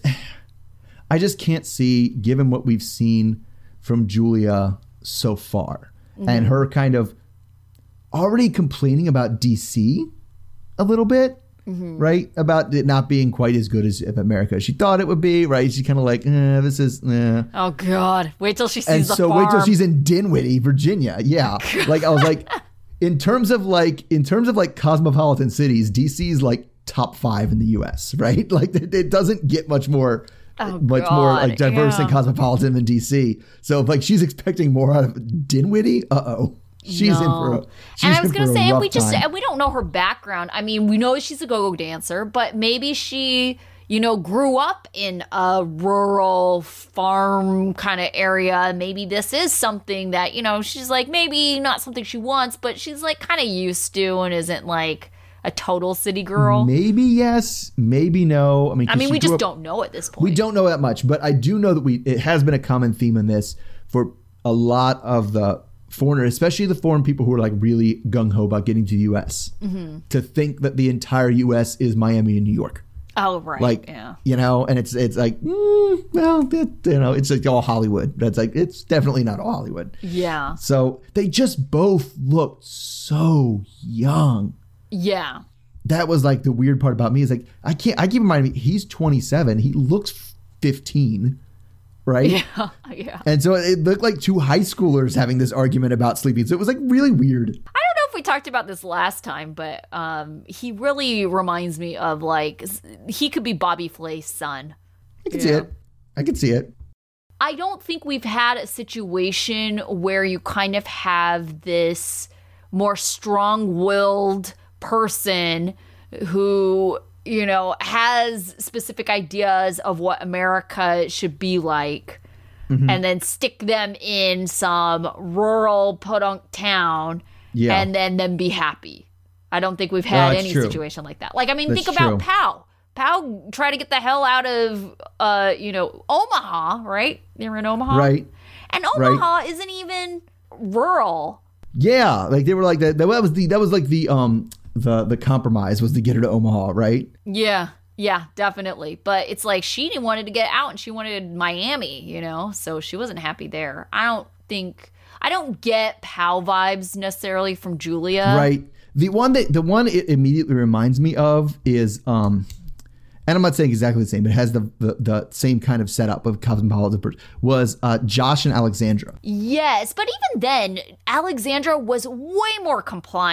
[SPEAKER 3] I just can't see, given what we've seen from Julia so far, mm-hmm. and her kind of already complaining about D C a little bit. Mm-hmm. Right? About it not being quite as good as America she thought it would be, right? She's kind of like, eh, this is, eh.
[SPEAKER 4] Oh, God. Wait till she sees
[SPEAKER 3] and
[SPEAKER 4] the
[SPEAKER 3] so
[SPEAKER 4] farm.
[SPEAKER 3] wait till she's in Dinwiddie, Virginia. Yeah. Like, I was like, in terms of like, in terms of like cosmopolitan cities, D C is like top five in the U S, right? Like, it, it doesn't get much more,
[SPEAKER 4] oh,
[SPEAKER 3] much
[SPEAKER 4] God.
[SPEAKER 3] more like diverse
[SPEAKER 4] yeah.
[SPEAKER 3] and cosmopolitan than D C. So if like she's expecting more out of Dinwiddie, uh-oh. She's
[SPEAKER 4] no.
[SPEAKER 3] in for a she's
[SPEAKER 4] And I was
[SPEAKER 3] in
[SPEAKER 4] gonna
[SPEAKER 3] for a
[SPEAKER 4] say, and
[SPEAKER 3] rough
[SPEAKER 4] we just
[SPEAKER 3] time.
[SPEAKER 4] and we don't know her background. I mean, we know she's a go-go dancer, but maybe she, you know, grew up in a rural farm kind of area. Maybe this is something that, you know, she's like, maybe not something she wants, but she's like kind of used to and isn't like a total city girl.
[SPEAKER 3] Maybe yes, maybe no. I mean,
[SPEAKER 4] I mean,
[SPEAKER 3] she
[SPEAKER 4] we
[SPEAKER 3] grew
[SPEAKER 4] just
[SPEAKER 3] up-
[SPEAKER 4] don't know at this point.
[SPEAKER 3] We don't know that much, but I do know that we it has been a common theme in this for a lot of the foreigners, especially the foreign people who are like really gung-ho about getting to the U S, mm-hmm. to think that the entire U S is Miami and New York.
[SPEAKER 4] Oh, right.
[SPEAKER 3] Like,
[SPEAKER 4] yeah.
[SPEAKER 3] you know, and it's it's like, mm, well, it, you know, it's like all Hollywood. That's like, it's definitely not all Hollywood.
[SPEAKER 4] Yeah.
[SPEAKER 3] So they just both looked so young.
[SPEAKER 4] Yeah.
[SPEAKER 3] That was like the weird part about me is like, I can't, I keep reminding me, he's twenty-seven. He looks fifteen. Right?
[SPEAKER 4] Yeah, yeah.
[SPEAKER 3] And so it looked like two high schoolers having this argument about sleeping. So it was like really weird.
[SPEAKER 4] I don't know if we talked about this last time, but um, he really reminds me of like, he could be Bobby Flay's son.
[SPEAKER 3] I can
[SPEAKER 4] Yeah.
[SPEAKER 3] see it. I can see it.
[SPEAKER 4] I don't think we've had a situation where you kind of have this more strong-willed person who, you know, has specific ideas of what America should be like, mm-hmm. and then stick them in some rural podunk town,
[SPEAKER 3] Yeah.
[SPEAKER 4] and then them be happy. I don't think we've had
[SPEAKER 3] that's
[SPEAKER 4] any
[SPEAKER 3] true.
[SPEAKER 4] situation like that. Like, I mean,
[SPEAKER 3] That's
[SPEAKER 4] think about
[SPEAKER 3] true.
[SPEAKER 4] Pow. Pow tried to get the hell out of, uh, you know, Omaha, right? They're in Omaha.
[SPEAKER 3] Right.
[SPEAKER 4] And Omaha isn't even rural.
[SPEAKER 3] Yeah. Like they were like that. That was the, that was like the, um, the, the compromise was to get her to Omaha, right?
[SPEAKER 4] Yeah. Yeah, definitely. But it's like she wanted to get out and she wanted Miami, you know? So she wasn't happy there. I don't think, I don't get Pow vibes necessarily from Julia.
[SPEAKER 3] Right. The one that, the one it immediately reminds me of is, um, and I'm not saying exactly the same, but it has the, the, the same kind of setup of cosmopolitan person, was uh, Josh and Alexandra.
[SPEAKER 4] Yes, but even then, Alexandra was way more compliant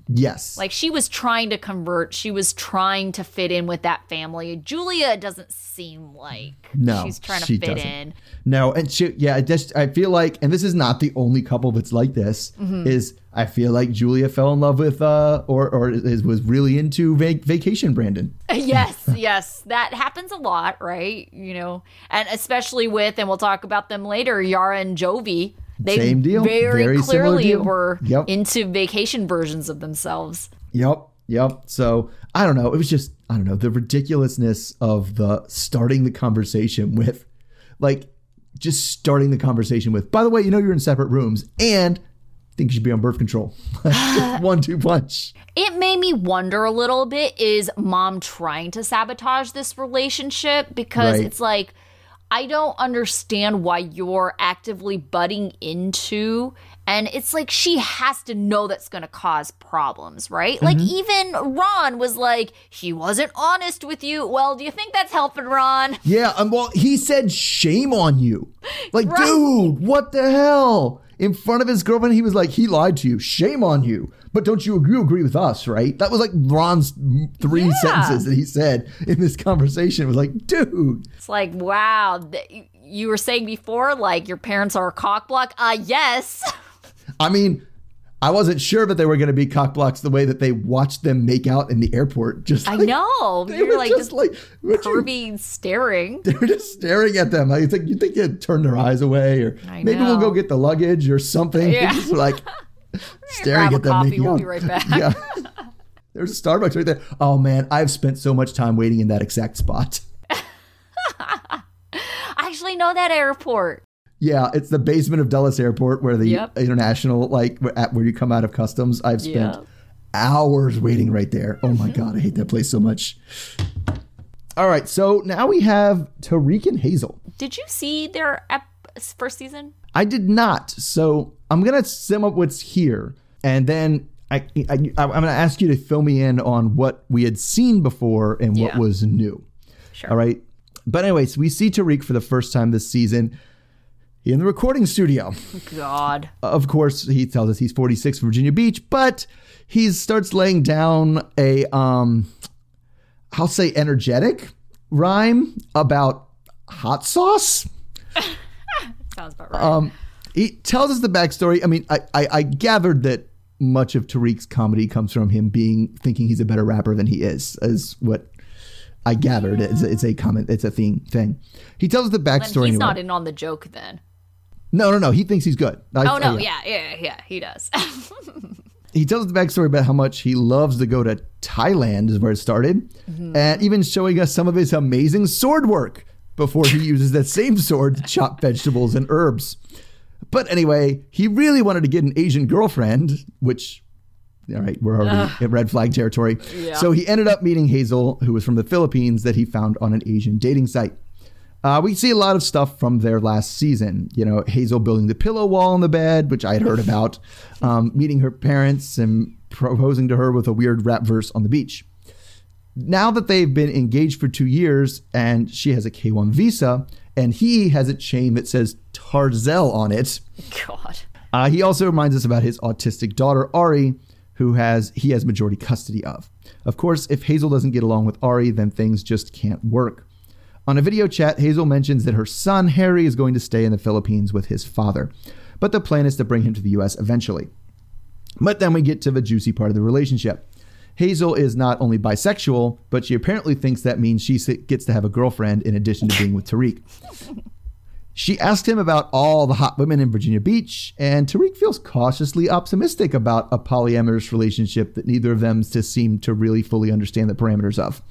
[SPEAKER 3] Yes.
[SPEAKER 4] Like, she was trying to convert. She was trying to fit in with that family. Julia doesn't seem like
[SPEAKER 3] no,
[SPEAKER 4] she's trying to
[SPEAKER 3] she
[SPEAKER 4] fit
[SPEAKER 3] doesn't.
[SPEAKER 4] in.
[SPEAKER 3] No, and she, yeah, I just I feel like, and this is not the only couple that's like this,
[SPEAKER 4] Mm-hmm.
[SPEAKER 3] is I feel like Julia fell in love with, uh, or or is, was really into vac- Vacation Brandon.
[SPEAKER 4] Yes, yes. That happens a lot, right? You know, and especially with, and we'll talk about them later, Yara and Jovi. They
[SPEAKER 3] Same deal.
[SPEAKER 4] very,
[SPEAKER 3] Very similar
[SPEAKER 4] clearly
[SPEAKER 3] deal.
[SPEAKER 4] were
[SPEAKER 3] Yep.
[SPEAKER 4] into vacation versions of themselves.
[SPEAKER 3] Yep, yep. So I don't know. It was just, I don't know, the ridiculousness of the starting the conversation with, like, just starting the conversation with, by the way, you know, you're in separate rooms and think you should be on birth control. Just one, two punch.
[SPEAKER 4] It made me wonder a little bit, is mom trying to sabotage this relationship? Because
[SPEAKER 3] Right.
[SPEAKER 4] it's like, I don't understand why you're actively butting into, and it's like she has to know that's going to cause problems, right?
[SPEAKER 3] Mm-hmm.
[SPEAKER 4] Like, even Ron was like, he wasn't honest with you. Well, do you think that's helping, Ron?
[SPEAKER 3] Yeah, um, well, he said, shame on you. Like,
[SPEAKER 4] Right.
[SPEAKER 3] dude, what the hell? In front of his girlfriend, he was like, he lied to you. Shame on you. But don't you agree, agree with us, right? That was like Ron's three
[SPEAKER 4] Yeah.
[SPEAKER 3] sentences that he said in this conversation. It was like, dude.
[SPEAKER 4] It's like, wow, th- you were saying before, like, your parents are a cock block? Uh, yes.
[SPEAKER 3] I mean, I wasn't sure that they were going to be cock blocks the way that they watched them make out in the airport. Just
[SPEAKER 4] I
[SPEAKER 3] like,
[SPEAKER 4] know.
[SPEAKER 3] They
[SPEAKER 4] You're
[SPEAKER 3] were
[SPEAKER 4] like
[SPEAKER 3] just,
[SPEAKER 4] just
[SPEAKER 3] like, what you-
[SPEAKER 4] pervy staring.
[SPEAKER 3] they were just staring at them. Like, it's like, you think you'd turn their eyes away, or
[SPEAKER 4] I
[SPEAKER 3] maybe we'll
[SPEAKER 4] know.
[SPEAKER 3] go get the luggage or something.
[SPEAKER 4] Yeah.
[SPEAKER 3] Just like staring
[SPEAKER 4] Grab a
[SPEAKER 3] at them.
[SPEAKER 4] coffee,
[SPEAKER 3] making
[SPEAKER 4] we'll
[SPEAKER 3] out.
[SPEAKER 4] be right back.
[SPEAKER 3] Yeah. There's a Starbucks right there. Oh man, I've spent so much time waiting in that exact spot.
[SPEAKER 4] I actually know that airport.
[SPEAKER 3] Yeah, it's the basement of Dulles Airport where the
[SPEAKER 4] Yep.
[SPEAKER 3] international, like at where you come out of customs. I've spent
[SPEAKER 4] Yeah.
[SPEAKER 3] hours waiting right there. Oh my God, I hate that place so much. All right, so now we have Tariq and Hazel.
[SPEAKER 4] Did you see their ep- first season?
[SPEAKER 3] I did not. So I'm going to sum up what's here. And then I, I, I'm going to ask you to fill me in on what we had seen before and what
[SPEAKER 4] Yeah.
[SPEAKER 3] was new.
[SPEAKER 4] Sure.
[SPEAKER 3] All right. But anyways, we see Tariq for the first time this season in the recording studio.
[SPEAKER 4] God.
[SPEAKER 3] Of course, he tells us he's forty-six from Virginia Beach, but he starts laying down a, um, I'll say energetic rhyme about hot sauce.
[SPEAKER 4] Sounds about right.
[SPEAKER 3] Um, he tells us the backstory. I mean, I, I, I gathered that much of Tariq's comedy comes from him being thinking he's a better rapper than he is, is what I gathered. It's, a, it's a comment. It's a theme thing. He tells us the
[SPEAKER 4] Then
[SPEAKER 3] backstory.
[SPEAKER 4] he's
[SPEAKER 3] anyway.
[SPEAKER 4] not in on the joke then.
[SPEAKER 3] No, no, no. He thinks he's good. I-
[SPEAKER 4] Oh, no.
[SPEAKER 3] I-
[SPEAKER 4] Yeah, yeah, yeah. He does.
[SPEAKER 3] He tells us the backstory about how much he loves to go to Thailand is where it started,
[SPEAKER 4] Mm-hmm.
[SPEAKER 3] and even showing us some of his amazing sword work before he uses that same sword to chop vegetables and herbs. But anyway, he really wanted to get an Asian girlfriend, which, all right, we're already at red flag territory.
[SPEAKER 4] Yeah.
[SPEAKER 3] So he ended up meeting Hazel, who was from the Philippines, that he found on an Asian dating site. Uh, we see a lot of stuff from their last season. You know, Hazel building the pillow wall in the bed, which I had heard about, um, meeting her parents and proposing to her with a weird rap verse on the beach. Now that they've been engaged for two years and she has a K one visa and he has a chain that says Tarzell on it,
[SPEAKER 4] God.
[SPEAKER 3] uh, he also reminds us about his autistic daughter, Ari, who has he has majority custody of. Of course, if Hazel doesn't get along with Ari, then things just can't work. On a video chat, Hazel mentions that her son, Harry, is going to stay in the Philippines with his father, but the plan is to bring him to the U S eventually. But then we get to the juicy part of the relationship. Hazel is not only bisexual, but she apparently thinks that means she gets to have a girlfriend in addition to being with Tariq. She asked him about all the hot women in Virginia Beach, and Tariq feels cautiously optimistic about a polyamorous relationship that neither of them to seem to really fully understand the parameters of.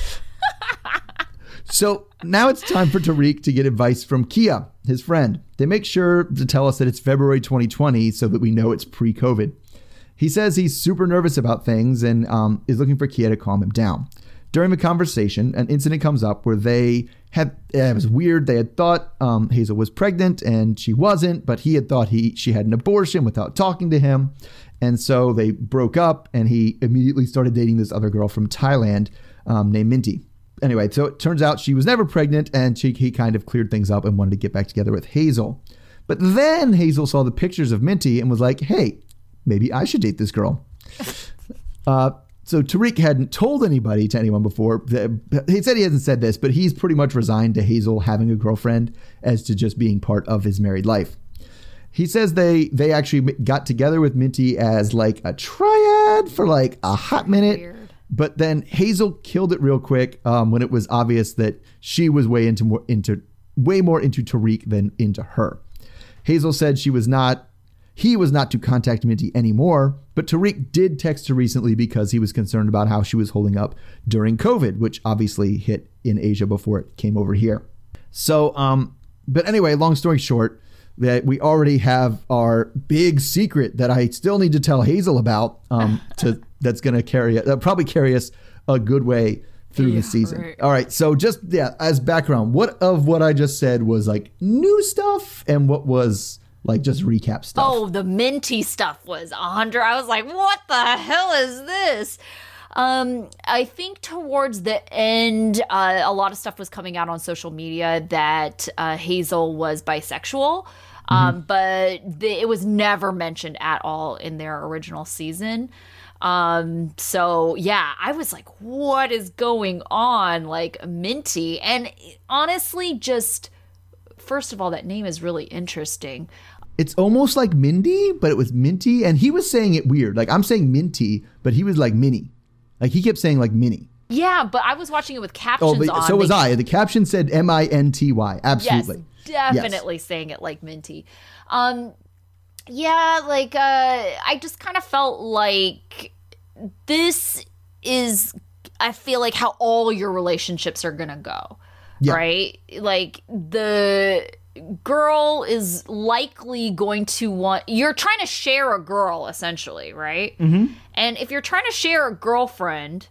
[SPEAKER 3] So now it's time for Tariq to get advice from Kia, his friend. They make sure to tell us that it's February twenty twenty so that we know it's pre-COVID. He says he's super nervous about things and um, is looking for Kia to calm him down. During the conversation, an incident comes up where they had, it was weird. They had thought um, Hazel was pregnant and she wasn't, but he had thought he she had an abortion without talking to him. And so they broke up and he immediately started dating this other girl from Thailand um, named Minty. Anyway, so it turns out she was never pregnant and she, he kind of cleared things up and wanted to get back together with Hazel. But then Hazel saw the pictures of Minty and was like, hey, maybe I should date this girl. Uh, so Tariq hadn't told anybody to anyone before. He said he hasn't said this, but he's pretty much resigned to Hazel having a girlfriend as to just being part of his married life. He says they they actually got together with Minty as like a triad for like a hot minute.
[SPEAKER 4] Weird.
[SPEAKER 3] But then Hazel killed it real quick um, when it was obvious that she was way into more into way more into Tariq than into her. Hazel said she was not, he was not to contact Minty anymore, but Tariq did text her recently because he was concerned about how she was holding up during COVID, which obviously hit in Asia before it came over here. So, um, but anyway, long story short, that we already have our big secret that I still need to tell Hazel about. Um, to that's going to carry uh, probably carry us a good way through
[SPEAKER 4] yeah,
[SPEAKER 3] the season.
[SPEAKER 4] Right.
[SPEAKER 3] All right, so just yeah, as background, what of what I just said was like new stuff, and what was like just recap stuff?
[SPEAKER 4] Oh, the Minty stuff was a hundred. I was like, what the hell is this? Um, I think towards the end, uh, a lot of stuff was coming out on social media that uh, Hazel was bisexual, um, mm-hmm. but the, it was never mentioned at all in their original season. Um, so yeah, I was like, what is going on? Like Minty. And honestly, just first of all, that name is really interesting.
[SPEAKER 3] It's almost like Mindy, but it was Minty. And he was saying it weird. Like I'm saying Minty, but he was like Minnie. Like he kept saying like Minnie.
[SPEAKER 4] Yeah, but I was watching it with captions
[SPEAKER 3] oh, but
[SPEAKER 4] on.
[SPEAKER 3] So was I. The caption said M I N T Y. Absolutely.
[SPEAKER 4] Yes, definitely yes. saying it like Minty. Um, yeah, like uh, I just kind of felt like this is, I feel like how all your relationships are going to go, yeah. right? Like the girl is likely going to want, you're trying to share a girl essentially, right?
[SPEAKER 3] Mm-hmm.
[SPEAKER 4] And if you're trying to share a girlfriend,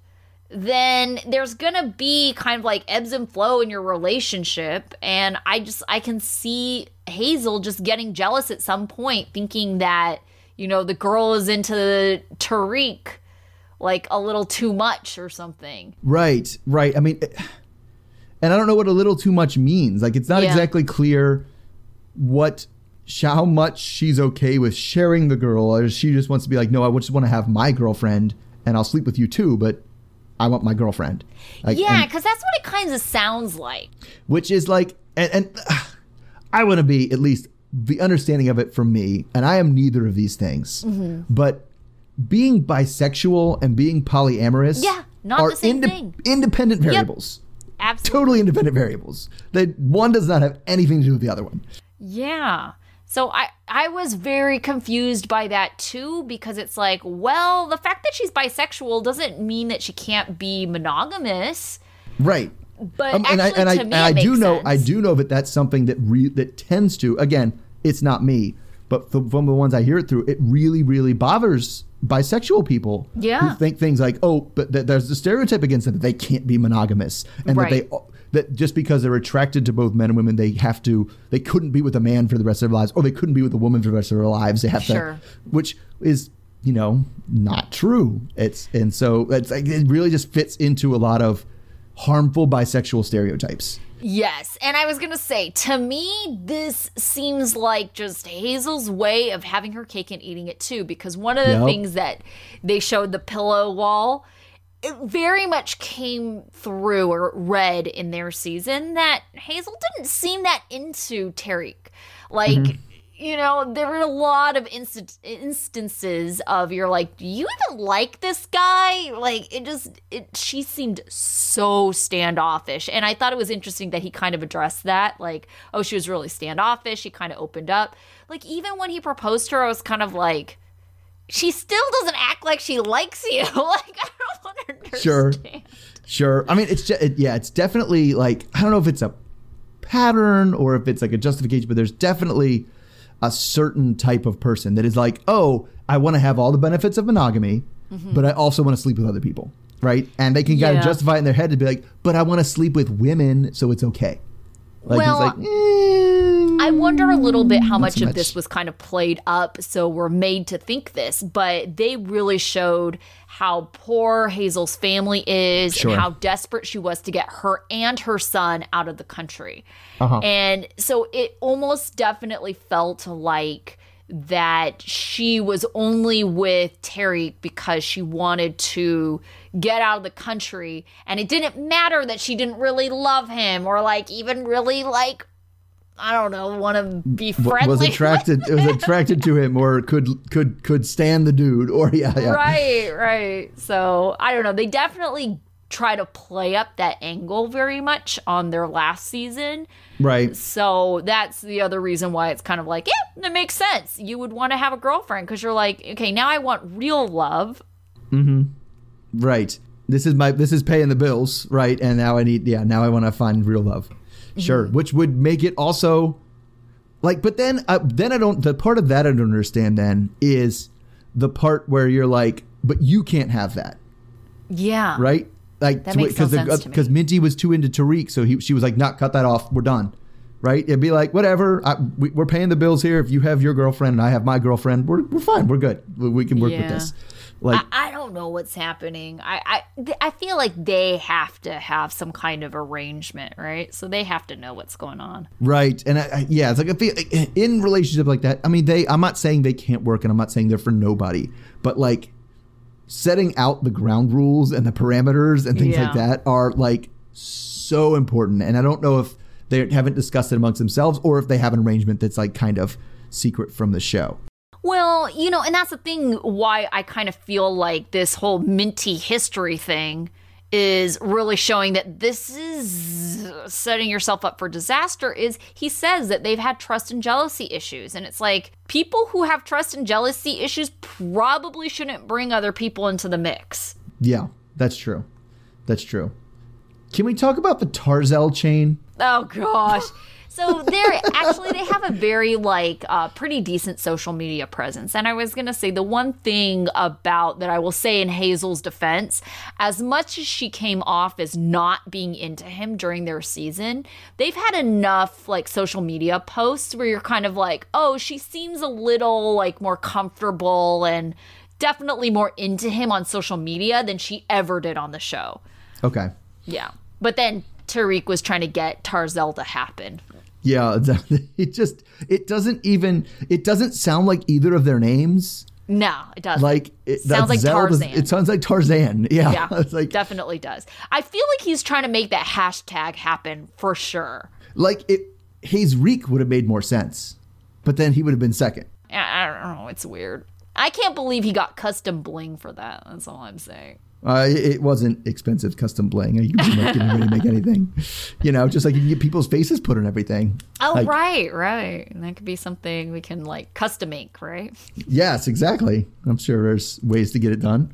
[SPEAKER 4] then there's gonna be kind of like ebbs and flow in your relationship. And I just, I can see Hazel just getting jealous at some point, thinking that, you know, the girl is into Tariq like a little too much or something.
[SPEAKER 3] Right, right. I mean, and I don't know what a little too much means. Like, it's not yeah. exactly clear what, how much she's okay with sharing the girl, or she just wants to be like, no, I just want to have my girlfriend and I'll sleep with you too, but I want my girlfriend. Like,
[SPEAKER 4] yeah, because that's what it kind of sounds like.
[SPEAKER 3] Which is like, and, and uh, I want to be at least the understanding of it from me, and I am neither of these things, mm-hmm. but being bisexual and being polyamorous
[SPEAKER 4] yeah, not
[SPEAKER 3] are
[SPEAKER 4] the same
[SPEAKER 3] inde-
[SPEAKER 4] thing.
[SPEAKER 3] independent variables.
[SPEAKER 4] Yep. Absolutely.
[SPEAKER 3] Totally independent variables. That one does not have anything to do with the other one.
[SPEAKER 4] Yeah. So I, I was very confused by that too, because it's like, well, the fact that she's bisexual doesn't mean that she can't be monogamous.
[SPEAKER 3] Right.
[SPEAKER 4] But
[SPEAKER 3] um,
[SPEAKER 4] actually,
[SPEAKER 3] and I, and I,
[SPEAKER 4] to me,
[SPEAKER 3] and I
[SPEAKER 4] it
[SPEAKER 3] do
[SPEAKER 4] makes
[SPEAKER 3] know,
[SPEAKER 4] sense.
[SPEAKER 3] I do know that that's something that re- that tends to, again, it's not me, but from the ones I hear it through, it really, really bothers bisexual people
[SPEAKER 4] yeah.
[SPEAKER 3] who think things like, oh, but th- there's a stereotype against them that they can't be monogamous, and
[SPEAKER 4] right.
[SPEAKER 3] that they that just because they're attracted to both men and women, they have to, they couldn't be with a man for the rest of their lives, or they couldn't be with a woman for the rest of their lives. They have
[SPEAKER 4] sure.
[SPEAKER 3] to, which is, you know, not true. It's and so it's like it really just fits into a lot of harmful bisexual stereotypes.
[SPEAKER 4] Yes. And I was going to say, to me, this seems like just Hazel's way of having her cake and eating it too, because one of the
[SPEAKER 3] Yep.
[SPEAKER 4] things that they showed, the pillow wall, it very much came through or read in their season that Hazel didn't seem that into Tariq. Like, mm-hmm. you know, there were a lot of inst- instances of you're like, do you even like this guy? Like, it just, it. she seemed so standoffish. And I thought it was interesting that he kind of addressed that. Like, oh, she was really standoffish. She kind of opened up. Like, even when he proposed to her, I was kind of like, she still doesn't act like she likes you. Like, I don't understand.
[SPEAKER 3] Sure. Sure. I mean, it's just, it, yeah, it's definitely like, I don't know if it's a pattern or if it's like a justification, but there's definitely a certain type of person that is like, oh, I want to have all the benefits of monogamy, mm-hmm. but I also want to sleep with other people. Right. And they can kind
[SPEAKER 4] yeah.
[SPEAKER 3] of justify it in their head to be like, but I want to sleep with women, so it's okay. Like,
[SPEAKER 4] well,
[SPEAKER 3] he's like, eh,
[SPEAKER 4] I wonder a little bit how much,
[SPEAKER 3] so
[SPEAKER 4] of
[SPEAKER 3] much.
[SPEAKER 4] this was kind of played up, so we're made to think this, but they really showed how poor Hazel's family is
[SPEAKER 3] Sure.
[SPEAKER 4] and how desperate she was to get her and her son out of the country.
[SPEAKER 3] Uh-huh.
[SPEAKER 4] And so it almost definitely felt like that she was only with Tariq because she wanted to get out of the country, and it didn't matter that she didn't really love him or like even really like, I don't know, want to be friendly.
[SPEAKER 3] Was attracted was attracted to him, or could could could stand the dude, or yeah, yeah.
[SPEAKER 4] Right, right. So I don't know. They definitely try to play up that angle very much on their last season.
[SPEAKER 3] Right.
[SPEAKER 4] So that's the other reason why it's kind of like, yeah, that makes sense. You would want to have a girlfriend because you're like, okay, now I want real love.
[SPEAKER 3] Mm-hmm. Right. This is my this is paying the bills, right? And now I need yeah, now I want to find real love. Sure, mm-hmm. Which would make it also like, but then uh, then I don't. The part of that I don't understand then is the part where you're like, but you can't have that.
[SPEAKER 4] Yeah.
[SPEAKER 3] Right. Like
[SPEAKER 4] that makes no sense to me.
[SPEAKER 3] Because Minty was too into Tariq, so he she was like, "Not cut that off. We're done." Right? It'd be like, whatever. I, we, we're paying the bills here. If you have your girlfriend and I have my girlfriend, we're we're fine. We're good. We, we can work
[SPEAKER 4] yeah.
[SPEAKER 3] with this. Like,
[SPEAKER 4] I, I don't know what's happening. I, I I feel like they have to have some kind of arrangement, right? So they have to know what's going on.
[SPEAKER 3] Right. And I, I, yeah, it's like I feel, in relationship like that. I mean, they. I'm not saying they can't work, and I'm not saying they're for nobody, but like setting out the ground rules and the parameters and things
[SPEAKER 4] yeah.
[SPEAKER 3] like that are like so important. And I don't know if they haven't discussed it amongst themselves or if they have an arrangement that's like kind of secret from the show.
[SPEAKER 4] Well, you know, and that's the thing why I kind of feel like this whole Minty history thing is really showing that this is setting yourself up for disaster. Is he says that they've had trust and jealousy issues. And it's like, people who have trust and jealousy issues probably shouldn't bring other people into the mix.
[SPEAKER 3] Yeah, that's true. That's true. Can we talk about the Tarzell chain?
[SPEAKER 4] Oh, gosh. So they're actually, they have a very like uh, pretty decent social media presence. And I was going to say the one thing about that I will say in Hazel's defense, as much as she came off as not being into him during their season, they've had enough like social media posts where you're kind of like, oh, she seems a little like more comfortable and definitely more into him on social media than she ever did on the show.
[SPEAKER 3] Okay.
[SPEAKER 4] Yeah. But then Tariq was trying to get Tarzell to happen.
[SPEAKER 3] Yeah, it just, it doesn't even, it doesn't sound like either of their names.
[SPEAKER 4] No, it doesn't.
[SPEAKER 3] Like, it
[SPEAKER 4] sounds like
[SPEAKER 3] Zell
[SPEAKER 4] Tarzan.
[SPEAKER 3] Does, it sounds like Tarzan. Yeah.
[SPEAKER 4] Yeah,
[SPEAKER 3] it's like,
[SPEAKER 4] definitely does. I feel like he's trying to make that hashtag happen for sure.
[SPEAKER 3] Like, it, Hazereek would have made more sense, but then he would have been second.
[SPEAKER 4] I, I don't know. It's weird. I can't believe he got custom bling for that. That's all I'm saying.
[SPEAKER 3] Uh, it wasn't expensive custom bling. You can really make anything, you know, just like you can get people's faces put on everything.
[SPEAKER 4] Oh,
[SPEAKER 3] like,
[SPEAKER 4] right, right. And that could be something we can like custom ink, right?
[SPEAKER 3] Yes, exactly. I'm sure there's ways to get it done.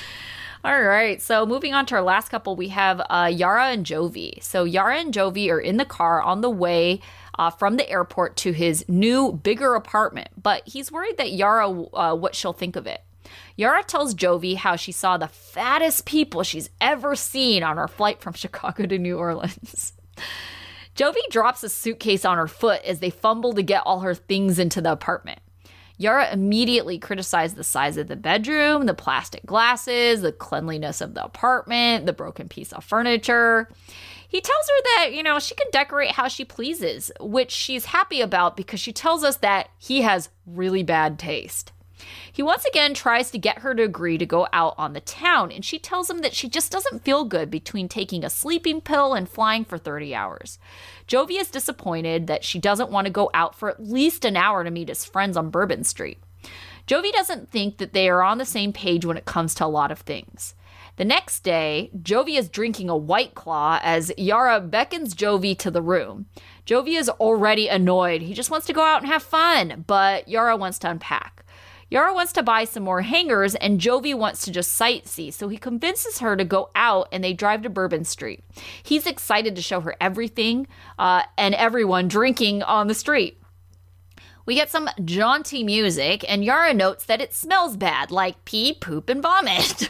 [SPEAKER 4] All right. So moving on to our last couple, we have uh, Yara and Jovi. So Yara and Jovi are in the car on the way uh, from the airport to his new, bigger apartment. But he's worried that Yara, uh, what she'll think of it. Yara tells Jovi how she saw the fattest people she's ever seen on her flight from Chicago to New Orleans. Jovi drops a suitcase on her foot as they fumble to get all her things into the apartment. Yara immediately criticized the size of the bedroom, the plastic glasses, the cleanliness of the apartment, the broken piece of furniture. He tells her that, you know, she can decorate how she pleases, which she's happy about because she tells us that he has really bad taste. He once again tries to get her to agree to go out on the town, and she tells him that she just doesn't feel good between taking a sleeping pill and flying for thirty hours. Jovi is disappointed that she doesn't want to go out for at least an hour to meet his friends on Bourbon Street. Jovi doesn't think that they are on the same page when it comes to a lot of things. The next day, Jovi is drinking a White Claw as Yara beckons Jovi to the room. Jovi is already annoyed. He just wants to go out and have fun, but Yara wants to unpack. Yara wants to buy some more hangers, and Jovi wants to just sightsee, so he convinces her to go out, and they drive to Bourbon Street. He's excited to show her everything uh, and everyone drinking on the street. We get some jaunty music, and Yara notes that it smells bad, like pee, poop, and vomit.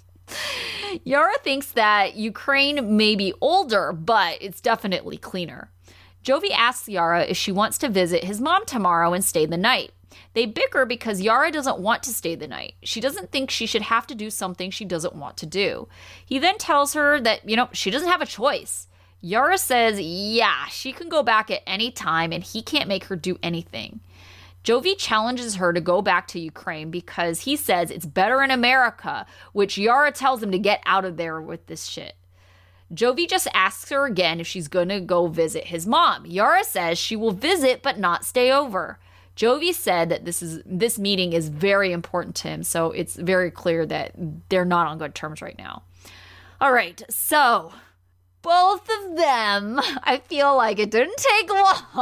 [SPEAKER 4] Yara thinks that Ukraine may be older, but it's definitely cleaner. Jovi asks Yara if she wants to visit his mom tomorrow and stay the night. They bicker because Yara doesn't want to stay the night. She doesn't think she should have to do something she doesn't want to do. He then tells her that, you know, she doesn't have a choice. Yara says, yeah, she can go back at any time and he can't make her do anything. Jovi challenges her to go back to Ukraine because he says it's better in America, which Yara tells him to get out of there with this shit. Jovi just asks her again if she's going to go visit his mom. Yara says she will visit but not stay over. Jovi said that this is this meeting is very important to him, so it's very clear that they're not on good terms right now. All right, so both of them, I feel like it didn't take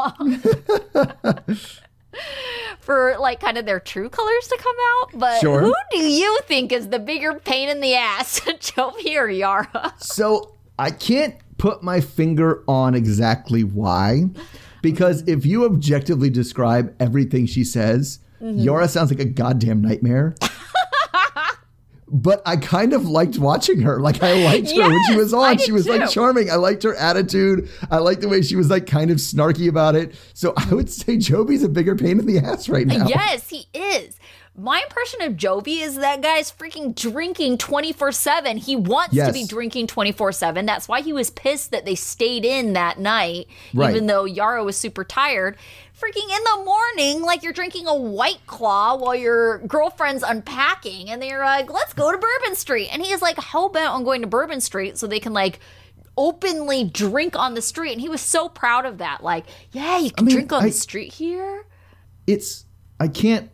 [SPEAKER 4] long for like kind of their true colors to come out. But
[SPEAKER 3] Sure.
[SPEAKER 4] Who do you think is the bigger pain in the ass, Jovi or Yara?
[SPEAKER 3] So I can't put my finger on exactly why, because if you objectively describe everything she says, mm-hmm. Yara sounds like a goddamn nightmare. But I kind of liked watching her. Like, I liked her
[SPEAKER 4] yes,
[SPEAKER 3] when she was on.
[SPEAKER 4] I
[SPEAKER 3] She
[SPEAKER 4] did
[SPEAKER 3] was
[SPEAKER 4] too.
[SPEAKER 3] like charming. I liked her attitude. I liked the way she was like kind of snarky about it. So I would say Jovi's a bigger pain in the ass right now.
[SPEAKER 4] Yes, he is. My impression of Jovi is that guy's freaking drinking twenty-four seven. He wants
[SPEAKER 3] Yes.
[SPEAKER 4] to be drinking twenty-four seven. That's why he was pissed that they stayed in that night,
[SPEAKER 3] Right.
[SPEAKER 4] even though Yara was super tired. Freaking in the morning, like you're drinking a White Claw while your girlfriend's unpacking, and they're like, let's go to Bourbon Street. And he is like hell bent on going to Bourbon Street so they can like openly drink on the street. And he was so proud of that. Like, yeah, you can
[SPEAKER 3] mean,
[SPEAKER 4] drink on
[SPEAKER 3] I-
[SPEAKER 4] the street here.
[SPEAKER 3] It's, I can't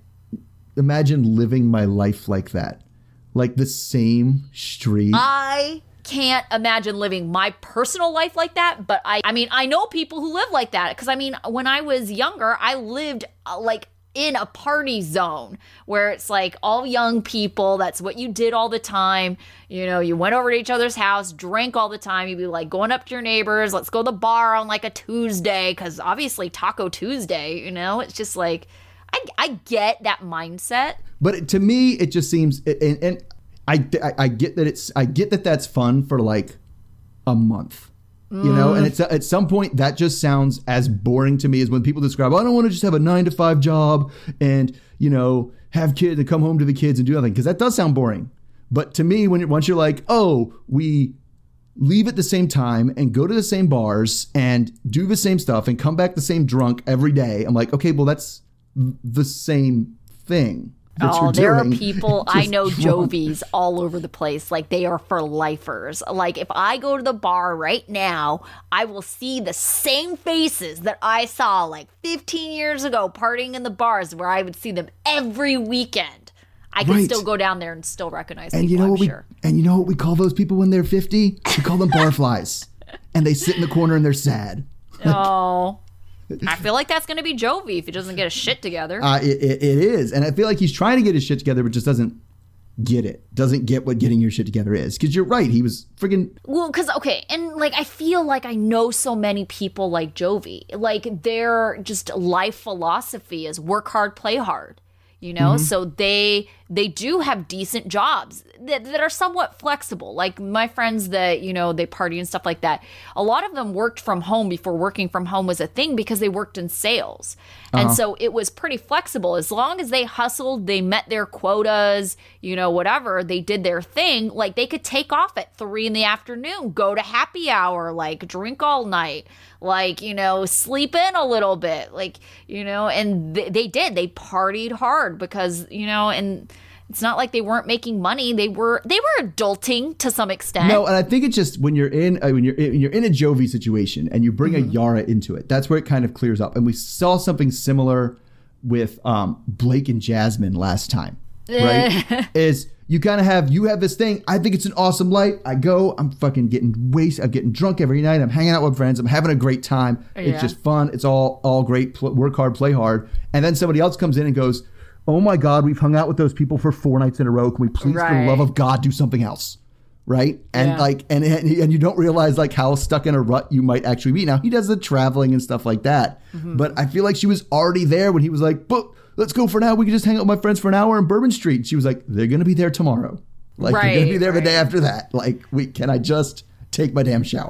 [SPEAKER 3] imagine living my life like that. Like the same street.
[SPEAKER 4] I can't imagine living my personal life like that, but I I mean, I know people who live like that because I mean, when I was younger, I lived uh, like in a party zone where it's like all young people, that's what you did all the time. You know, you went over to each other's house, drank all the time. You'd be like going up to your neighbors, let's go to the bar on like a Tuesday because obviously Taco Tuesday, you know, it's just like I, I get that mindset.
[SPEAKER 3] But to me, it just seems, and, and I, I I get that it's I get that that's fun for like a month, you know, and it's at some point that just sounds as boring to me as when people describe, I don't want to just have a nine to five job and you know have kids and come home to the kids and do nothing, because that does sound boring. But to me, when once you're like, oh, we leave at the same time and go to the same bars and do the same stuff and come back the same drunk every day, I'm like, okay, well that's the same thing. that
[SPEAKER 4] Oh,
[SPEAKER 3] you're
[SPEAKER 4] there are
[SPEAKER 3] doing,
[SPEAKER 4] people, I
[SPEAKER 3] just
[SPEAKER 4] know
[SPEAKER 3] drunk.
[SPEAKER 4] Jovies all over the place. Like, they are for lifers. Like, if I go to the bar right now, I will see the same faces that I saw like fifteen years ago partying in the bars where I would see them every weekend. I can
[SPEAKER 3] Right.
[SPEAKER 4] still go down there and still recognize
[SPEAKER 3] And
[SPEAKER 4] people,
[SPEAKER 3] you know
[SPEAKER 4] I'm
[SPEAKER 3] what we
[SPEAKER 4] sure.
[SPEAKER 3] and you know what we call those people when they're fifty? We call them barflies. And they sit in the corner and they're sad.
[SPEAKER 4] Oh, I feel like that's going to be Jovi if he doesn't get his shit together.
[SPEAKER 3] Uh, it, it, it is. And I feel like he's trying to get his shit together, but just doesn't get it. Doesn't get what getting your shit together is. Because you're right. He was friggin'
[SPEAKER 4] Well, because, okay, and, like, I feel like I know so many people like Jovi. Like, their just life philosophy is work hard, play hard, you know? So they they do have decent jobs that, that are somewhat flexible. Like, my friends that, you know, they party and stuff like that, a lot of them worked from home before working from home was a thing because they worked in sales. And so it was pretty flexible. As long as they hustled, they met their quotas, you know, whatever, they did their thing. Like, they could take off at three in the afternoon, go to happy hour, like drink all night, like, you know, sleep in a little bit, like, you know, and th- they did. They partied hard because, you know, and it's not like they weren't making money. They were they were adulting to some extent.
[SPEAKER 3] No, and I think it's just when you're in uh, when you're in, when you're in a Jovi situation and you bring mm-hmm. a Yara into it, that's where it kind of clears up. And we saw something similar with um, Blake and Jasmine last time, right? Is you kind of have you have this thing. I think it's an awesome life. I go, I'm fucking getting wasted. I'm getting drunk every night. I'm hanging out with friends. I'm having a great time.
[SPEAKER 4] Yeah.
[SPEAKER 3] It's just fun. It's all all great. Pl- work hard, play hard. And then somebody else comes in and goes, oh my God, we've hung out with those people for four nights in a row. Can we please,
[SPEAKER 4] Right.
[SPEAKER 3] for the love of God, do something else? Right? And
[SPEAKER 4] Yeah.
[SPEAKER 3] like, and and you don't realize like how stuck in a rut you might actually be. Now he does the traveling and stuff like that,
[SPEAKER 4] Mm-hmm.
[SPEAKER 3] but I feel like she was already there when he was like, "But let's go for now. We can just hang out with my friends for an hour in Bourbon Street." And she was like, "They're gonna be there tomorrow. Like they're gonna
[SPEAKER 4] Right,
[SPEAKER 3] be there the day
[SPEAKER 4] right.
[SPEAKER 3] after that. Like, we can I just take my damn shower?"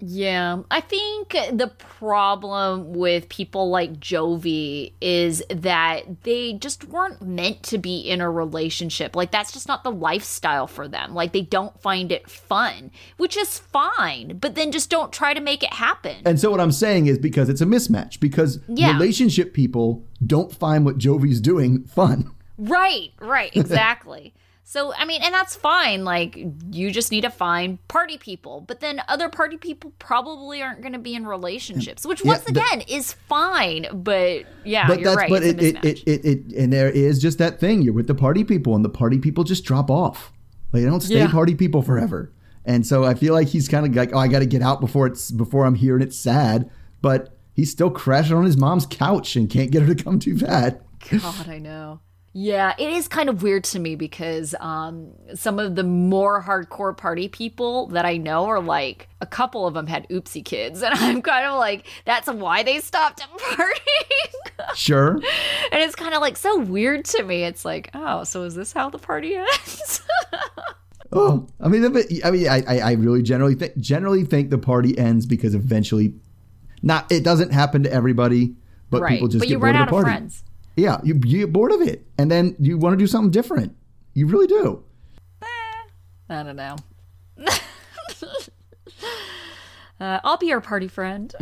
[SPEAKER 4] Yeah, I think the problem with people like Jovi is that they just weren't meant to be in a relationship. Like, that's just not the lifestyle for them. Like, they don't find it fun, which is fine, but then just don't try to make it happen.
[SPEAKER 3] And so what I'm saying is because it's a mismatch, because
[SPEAKER 4] Yeah.
[SPEAKER 3] relationship people don't find what Jovi's doing fun.
[SPEAKER 4] Right, right, exactly. So, I mean, and that's fine. Like, you just need to find party people. But then other party people probably aren't going to be in relationships, which
[SPEAKER 3] Yeah,
[SPEAKER 4] once
[SPEAKER 3] the-
[SPEAKER 4] again is fine. But yeah,
[SPEAKER 3] But
[SPEAKER 4] you're
[SPEAKER 3] that's
[SPEAKER 4] right.
[SPEAKER 3] but
[SPEAKER 4] it's
[SPEAKER 3] it,
[SPEAKER 4] a
[SPEAKER 3] it,
[SPEAKER 4] mismatch.
[SPEAKER 3] it, it, it and there is just that thing. You're with the party people, and the party people just drop off. Like, they don't stay
[SPEAKER 4] Yeah.
[SPEAKER 3] party people forever. And so I feel like he's kind of like, oh, I got to get out before it's before I'm here and it's sad. But he's still crashing on his mom's couch and can't get her to come too bad.
[SPEAKER 4] God, I know. Yeah, it is kind of weird to me because um, some of the more hardcore party people that I know are like, a couple of them had oopsie kids. And I'm kind of like, that's why they stopped partying.
[SPEAKER 3] Sure.
[SPEAKER 4] And it's kind of like so weird to me. It's like, oh, so is this how the party ends?
[SPEAKER 3] Oh, I mean, I mean, I, I I really generally think generally think the party ends because eventually, not it doesn't happen to everybody, but
[SPEAKER 4] right.
[SPEAKER 3] people just
[SPEAKER 4] but
[SPEAKER 3] get
[SPEAKER 4] you
[SPEAKER 3] bored
[SPEAKER 4] run
[SPEAKER 3] of the
[SPEAKER 4] out of
[SPEAKER 3] party.
[SPEAKER 4] friends.
[SPEAKER 3] Yeah, you, you get bored of it, and then you want to do something different. You really do.
[SPEAKER 4] I don't know. uh, I'll be your party friend.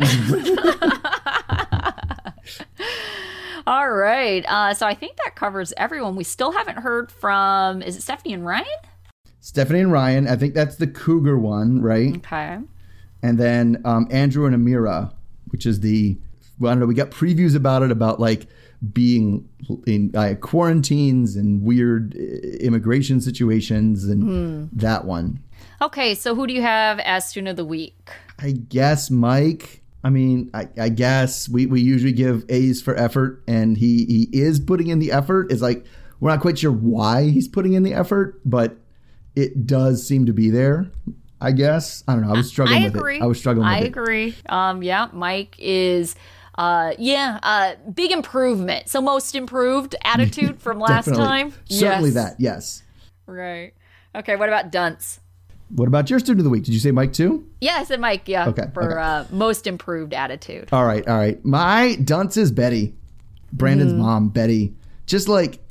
[SPEAKER 4] All right. Uh, so I think that covers everyone. We still haven't heard from, is it Stephanie and Ryan?
[SPEAKER 3] Stephanie and Ryan, I think that's the Cougar one, right?
[SPEAKER 4] Okay.
[SPEAKER 3] And then um, Andrew and Amira, which is the, well, I don't know, we got previews about it, about like being in uh, quarantines and weird immigration situations and
[SPEAKER 4] Hmm.
[SPEAKER 3] that one.
[SPEAKER 4] Okay. So who do you have as student of the week?
[SPEAKER 3] I guess Mike. I mean, I, I guess we, we usually give A's for effort, and he, he is putting in the effort. It's like, we're not quite sure why he's putting in the effort, but it does seem to be there, I guess. I don't know. I was struggling
[SPEAKER 4] I
[SPEAKER 3] with
[SPEAKER 4] agree.
[SPEAKER 3] it. I was struggling with
[SPEAKER 4] I
[SPEAKER 3] it.
[SPEAKER 4] agree. Um, yeah, Mike is, uh, yeah, uh, big improvement. So most improved attitude from last
[SPEAKER 3] Definitely.
[SPEAKER 4] time.
[SPEAKER 3] Certainly
[SPEAKER 4] Yes.
[SPEAKER 3] that, yes.
[SPEAKER 4] Right. Okay. What about Dunce?
[SPEAKER 3] What about your student of the week? Did you say Mike too?
[SPEAKER 4] Yeah, I said Mike. Yeah.
[SPEAKER 3] Okay,
[SPEAKER 4] For
[SPEAKER 3] okay.
[SPEAKER 4] Uh, most improved attitude.
[SPEAKER 3] All right, all right. My dunce is Betty, Brandon's mom, Betty. Just like,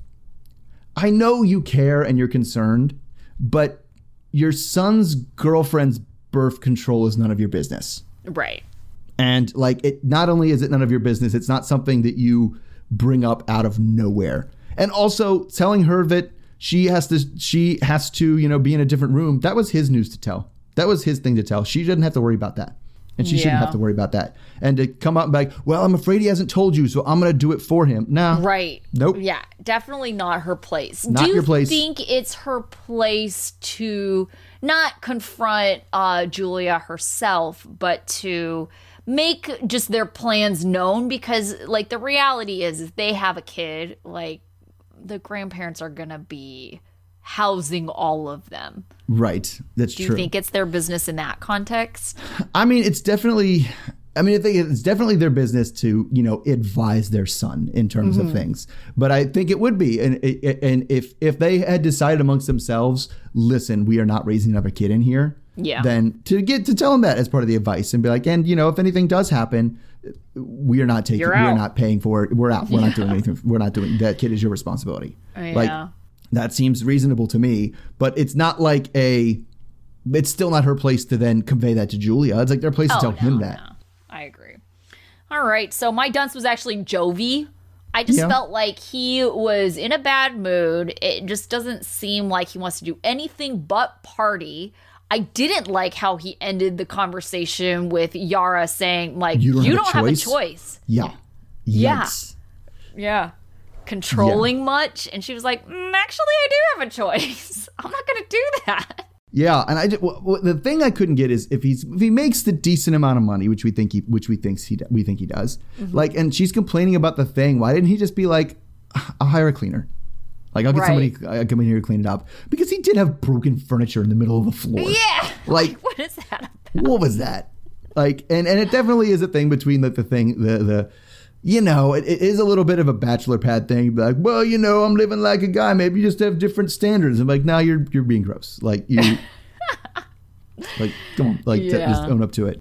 [SPEAKER 3] I know you care and you're concerned, but your son's girlfriend's birth control is none of your business.
[SPEAKER 4] Right.
[SPEAKER 3] And like, it not only is it none of your business, it's not something that you bring up out of nowhere. And also telling her that she has to, she has to, you know, be in a different room. That was his news to tell. That was his thing to tell. She didn't have to worry about that. And she shouldn't
[SPEAKER 4] Yeah.
[SPEAKER 3] have to worry about that. And to come out and be like, well, I'm afraid he hasn't told you, so I'm going to do it for him. No.
[SPEAKER 4] Right.
[SPEAKER 3] Nope.
[SPEAKER 4] Yeah, definitely not her place.
[SPEAKER 3] Not
[SPEAKER 4] Do you
[SPEAKER 3] your place.
[SPEAKER 4] think it's her place to not confront uh, Julia herself, but to make just their plans known? Because, like, the reality is, if they have a kid, like, the grandparents are going to be housing all of them.
[SPEAKER 3] Right. That's
[SPEAKER 4] Do
[SPEAKER 3] true.
[SPEAKER 4] you think it's their business in that context?
[SPEAKER 3] I mean, it's definitely, I mean, I think it's definitely their business to, you know, advise their son in terms
[SPEAKER 4] Mm-hmm.
[SPEAKER 3] of things. But I think it would be. And, and if, if they had decided amongst themselves, listen, we are not raising another kid in here.
[SPEAKER 4] Yeah.
[SPEAKER 3] Then to get to tell them that as part of the advice and be like, and, you know, if anything does happen, we are not taking,
[SPEAKER 4] You're
[SPEAKER 3] we are
[SPEAKER 4] out.
[SPEAKER 3] not paying for it. We're out. We're not doing anything. We're not doing, that kid is your responsibility. Like,
[SPEAKER 4] Yeah.
[SPEAKER 3] that seems reasonable to me, but it's not like a, it's still not her place to then convey that to Julia. It's like their place to tell
[SPEAKER 4] Oh, no,
[SPEAKER 3] him that.
[SPEAKER 4] no. I agree. All right. So my dunce was actually Jovi. I just
[SPEAKER 3] Yeah.
[SPEAKER 4] felt like he was in a bad mood. It just doesn't seem like he wants to do anything but party. I didn't like how he ended the conversation with Yara saying, like,
[SPEAKER 3] You
[SPEAKER 4] you
[SPEAKER 3] don't
[SPEAKER 4] don't,
[SPEAKER 3] have a
[SPEAKER 4] have, a
[SPEAKER 3] choice?"
[SPEAKER 4] choice.
[SPEAKER 3] Yeah.
[SPEAKER 4] Yeah.
[SPEAKER 3] Yikes.
[SPEAKER 4] Yeah. Controlling much. And she was like, mm, actually, I do have a choice. I'm not going to do that.
[SPEAKER 3] Yeah, and I just, w- w- the thing I couldn't get is if he's if he makes the decent amount of money, which we think he which we thinks he we think he does,
[SPEAKER 4] Mm-hmm.
[SPEAKER 3] like, and she's complaining about the thing. Why didn't he just be like, I'll hire a cleaner, like I'll get
[SPEAKER 4] Right.
[SPEAKER 3] somebody I'll come in here to clean it up, because he did have broken furniture in the middle of the floor.
[SPEAKER 4] Yeah.
[SPEAKER 3] Like,
[SPEAKER 4] What is that about?
[SPEAKER 3] what was that? Like, and, and it definitely is a thing between the, the thing, the, the, you know, it, it is a little bit of a bachelor pad thing. Like, well, you know, I'm living like a guy. Maybe you just have different standards. I'm like, now you're, you're being gross. Like, you, like, come on, like, t-
[SPEAKER 4] Yeah.
[SPEAKER 3] just own up to it.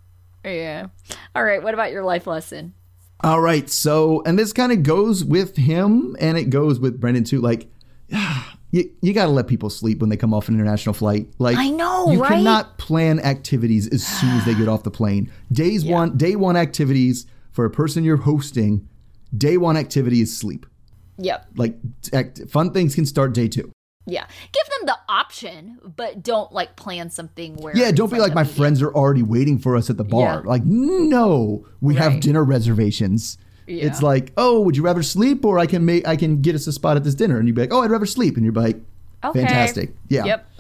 [SPEAKER 4] Yeah. All right. What about your life lesson?
[SPEAKER 3] All right. So, and this kind of goes with him and it goes with Brendan too. Like, you, you got to let people sleep when they come off an international flight. Like,
[SPEAKER 4] I know,
[SPEAKER 3] you
[SPEAKER 4] right?
[SPEAKER 3] cannot plan activities as soon as they get off the plane. Days
[SPEAKER 4] Yeah.
[SPEAKER 3] one, day one activities for a person you're hosting, day one activity is sleep.
[SPEAKER 4] Yep.
[SPEAKER 3] Like, act, fun things can start day two.
[SPEAKER 4] Yeah. Give them the option, but don't like plan something where.
[SPEAKER 3] Yeah, don't
[SPEAKER 4] it's,
[SPEAKER 3] be like, my
[SPEAKER 4] immediate.
[SPEAKER 3] friends are already waiting for us at the bar.
[SPEAKER 4] Yeah.
[SPEAKER 3] Like, no, we have
[SPEAKER 4] Right.
[SPEAKER 3] dinner reservations.
[SPEAKER 4] Yeah.
[SPEAKER 3] It's like, oh, would you rather sleep or I can make I can get us a spot at this dinner? And you'd be like, oh, I'd rather sleep. And you're like,
[SPEAKER 4] Okay.
[SPEAKER 3] fantastic. Yeah.
[SPEAKER 4] Yep.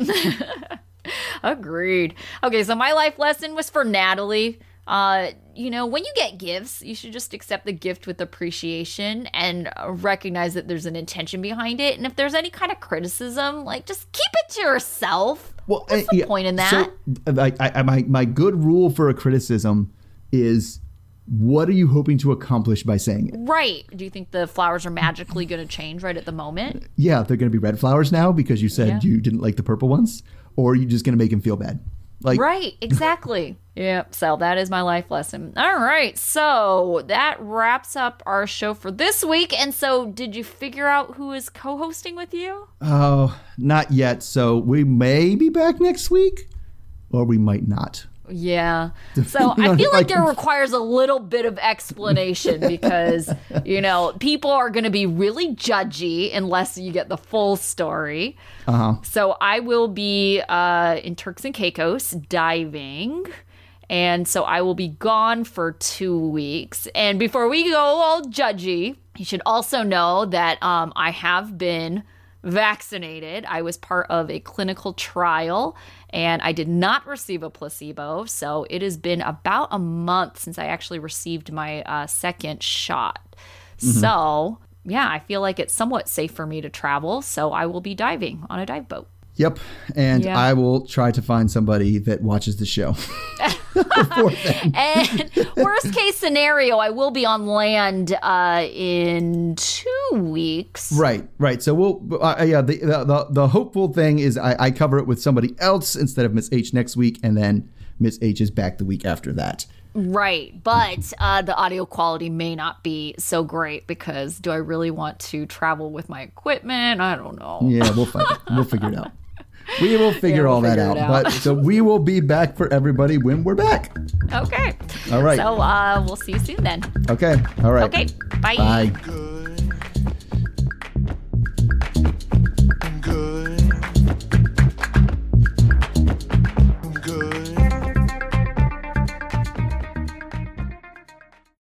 [SPEAKER 4] Agreed. Okay, so my life lesson was for Natalie. Uh, you know, when you get gifts, you should just accept the gift with appreciation and uh, recognize that there's an intention behind it. And if there's any kind of criticism, like just keep it to yourself.
[SPEAKER 3] Well,
[SPEAKER 4] What's
[SPEAKER 3] uh,
[SPEAKER 4] the
[SPEAKER 3] yeah,
[SPEAKER 4] point in that?
[SPEAKER 3] So, I, I, my my good rule for a criticism is, what are you hoping to accomplish by saying it?
[SPEAKER 4] Right. Do you think the flowers are magically going to change right at the moment?
[SPEAKER 3] Yeah, they're going to be red flowers now because you said
[SPEAKER 4] Yeah.
[SPEAKER 3] you didn't like the purple ones, or are you just going to make him feel bad? Like,
[SPEAKER 4] Right, exactly. Yep, so that is my life lesson. All right, so that wraps up our show for this week. And so, did you figure out who is co hosting with you?
[SPEAKER 3] oh, not yet. So we may be back next week, or we might not.
[SPEAKER 4] Yeah. So,
[SPEAKER 3] You know,
[SPEAKER 4] I feel like
[SPEAKER 3] like-
[SPEAKER 4] there requires a little bit of explanation because, you know, people are going to be really judgy unless you get the full story.
[SPEAKER 3] Uh-huh.
[SPEAKER 4] So I will be uh, in Turks and Caicos diving. And so I will be gone for two weeks. And before we go all judgy, you should also know that um, I have been vaccinated. I was part of a clinical trial and I did not receive a placebo. So it has been about a month since I actually received my uh, second shot.
[SPEAKER 3] Mm-hmm.
[SPEAKER 4] So yeah, I feel like it's somewhat safe for me to travel. So I will be diving on a dive boat.
[SPEAKER 3] Yep. And
[SPEAKER 4] Yeah.
[SPEAKER 3] I will try to find somebody that watches the show. Before then.
[SPEAKER 4] And worst case scenario, I will be on land uh, in two weeks.
[SPEAKER 3] Right, right. So we'll, uh, yeah, the, the the hopeful thing is I, I cover it with somebody else instead of Miss H next week, and then Miss H is back the week after that.
[SPEAKER 4] Right, but uh, the audio quality may not be so great because do I really want to travel with my equipment? I don't know.
[SPEAKER 3] Yeah, we'll find it. We'll figure it out. We will figure
[SPEAKER 4] we'll
[SPEAKER 3] all that
[SPEAKER 4] figure
[SPEAKER 3] out.
[SPEAKER 4] it out.
[SPEAKER 3] But so we will be back for everybody when we're back.
[SPEAKER 4] Okay.
[SPEAKER 3] All right.
[SPEAKER 4] So uh, we'll see you soon then.
[SPEAKER 3] Okay. All right.
[SPEAKER 4] Okay. Bye.
[SPEAKER 3] Bye.
[SPEAKER 2] Good.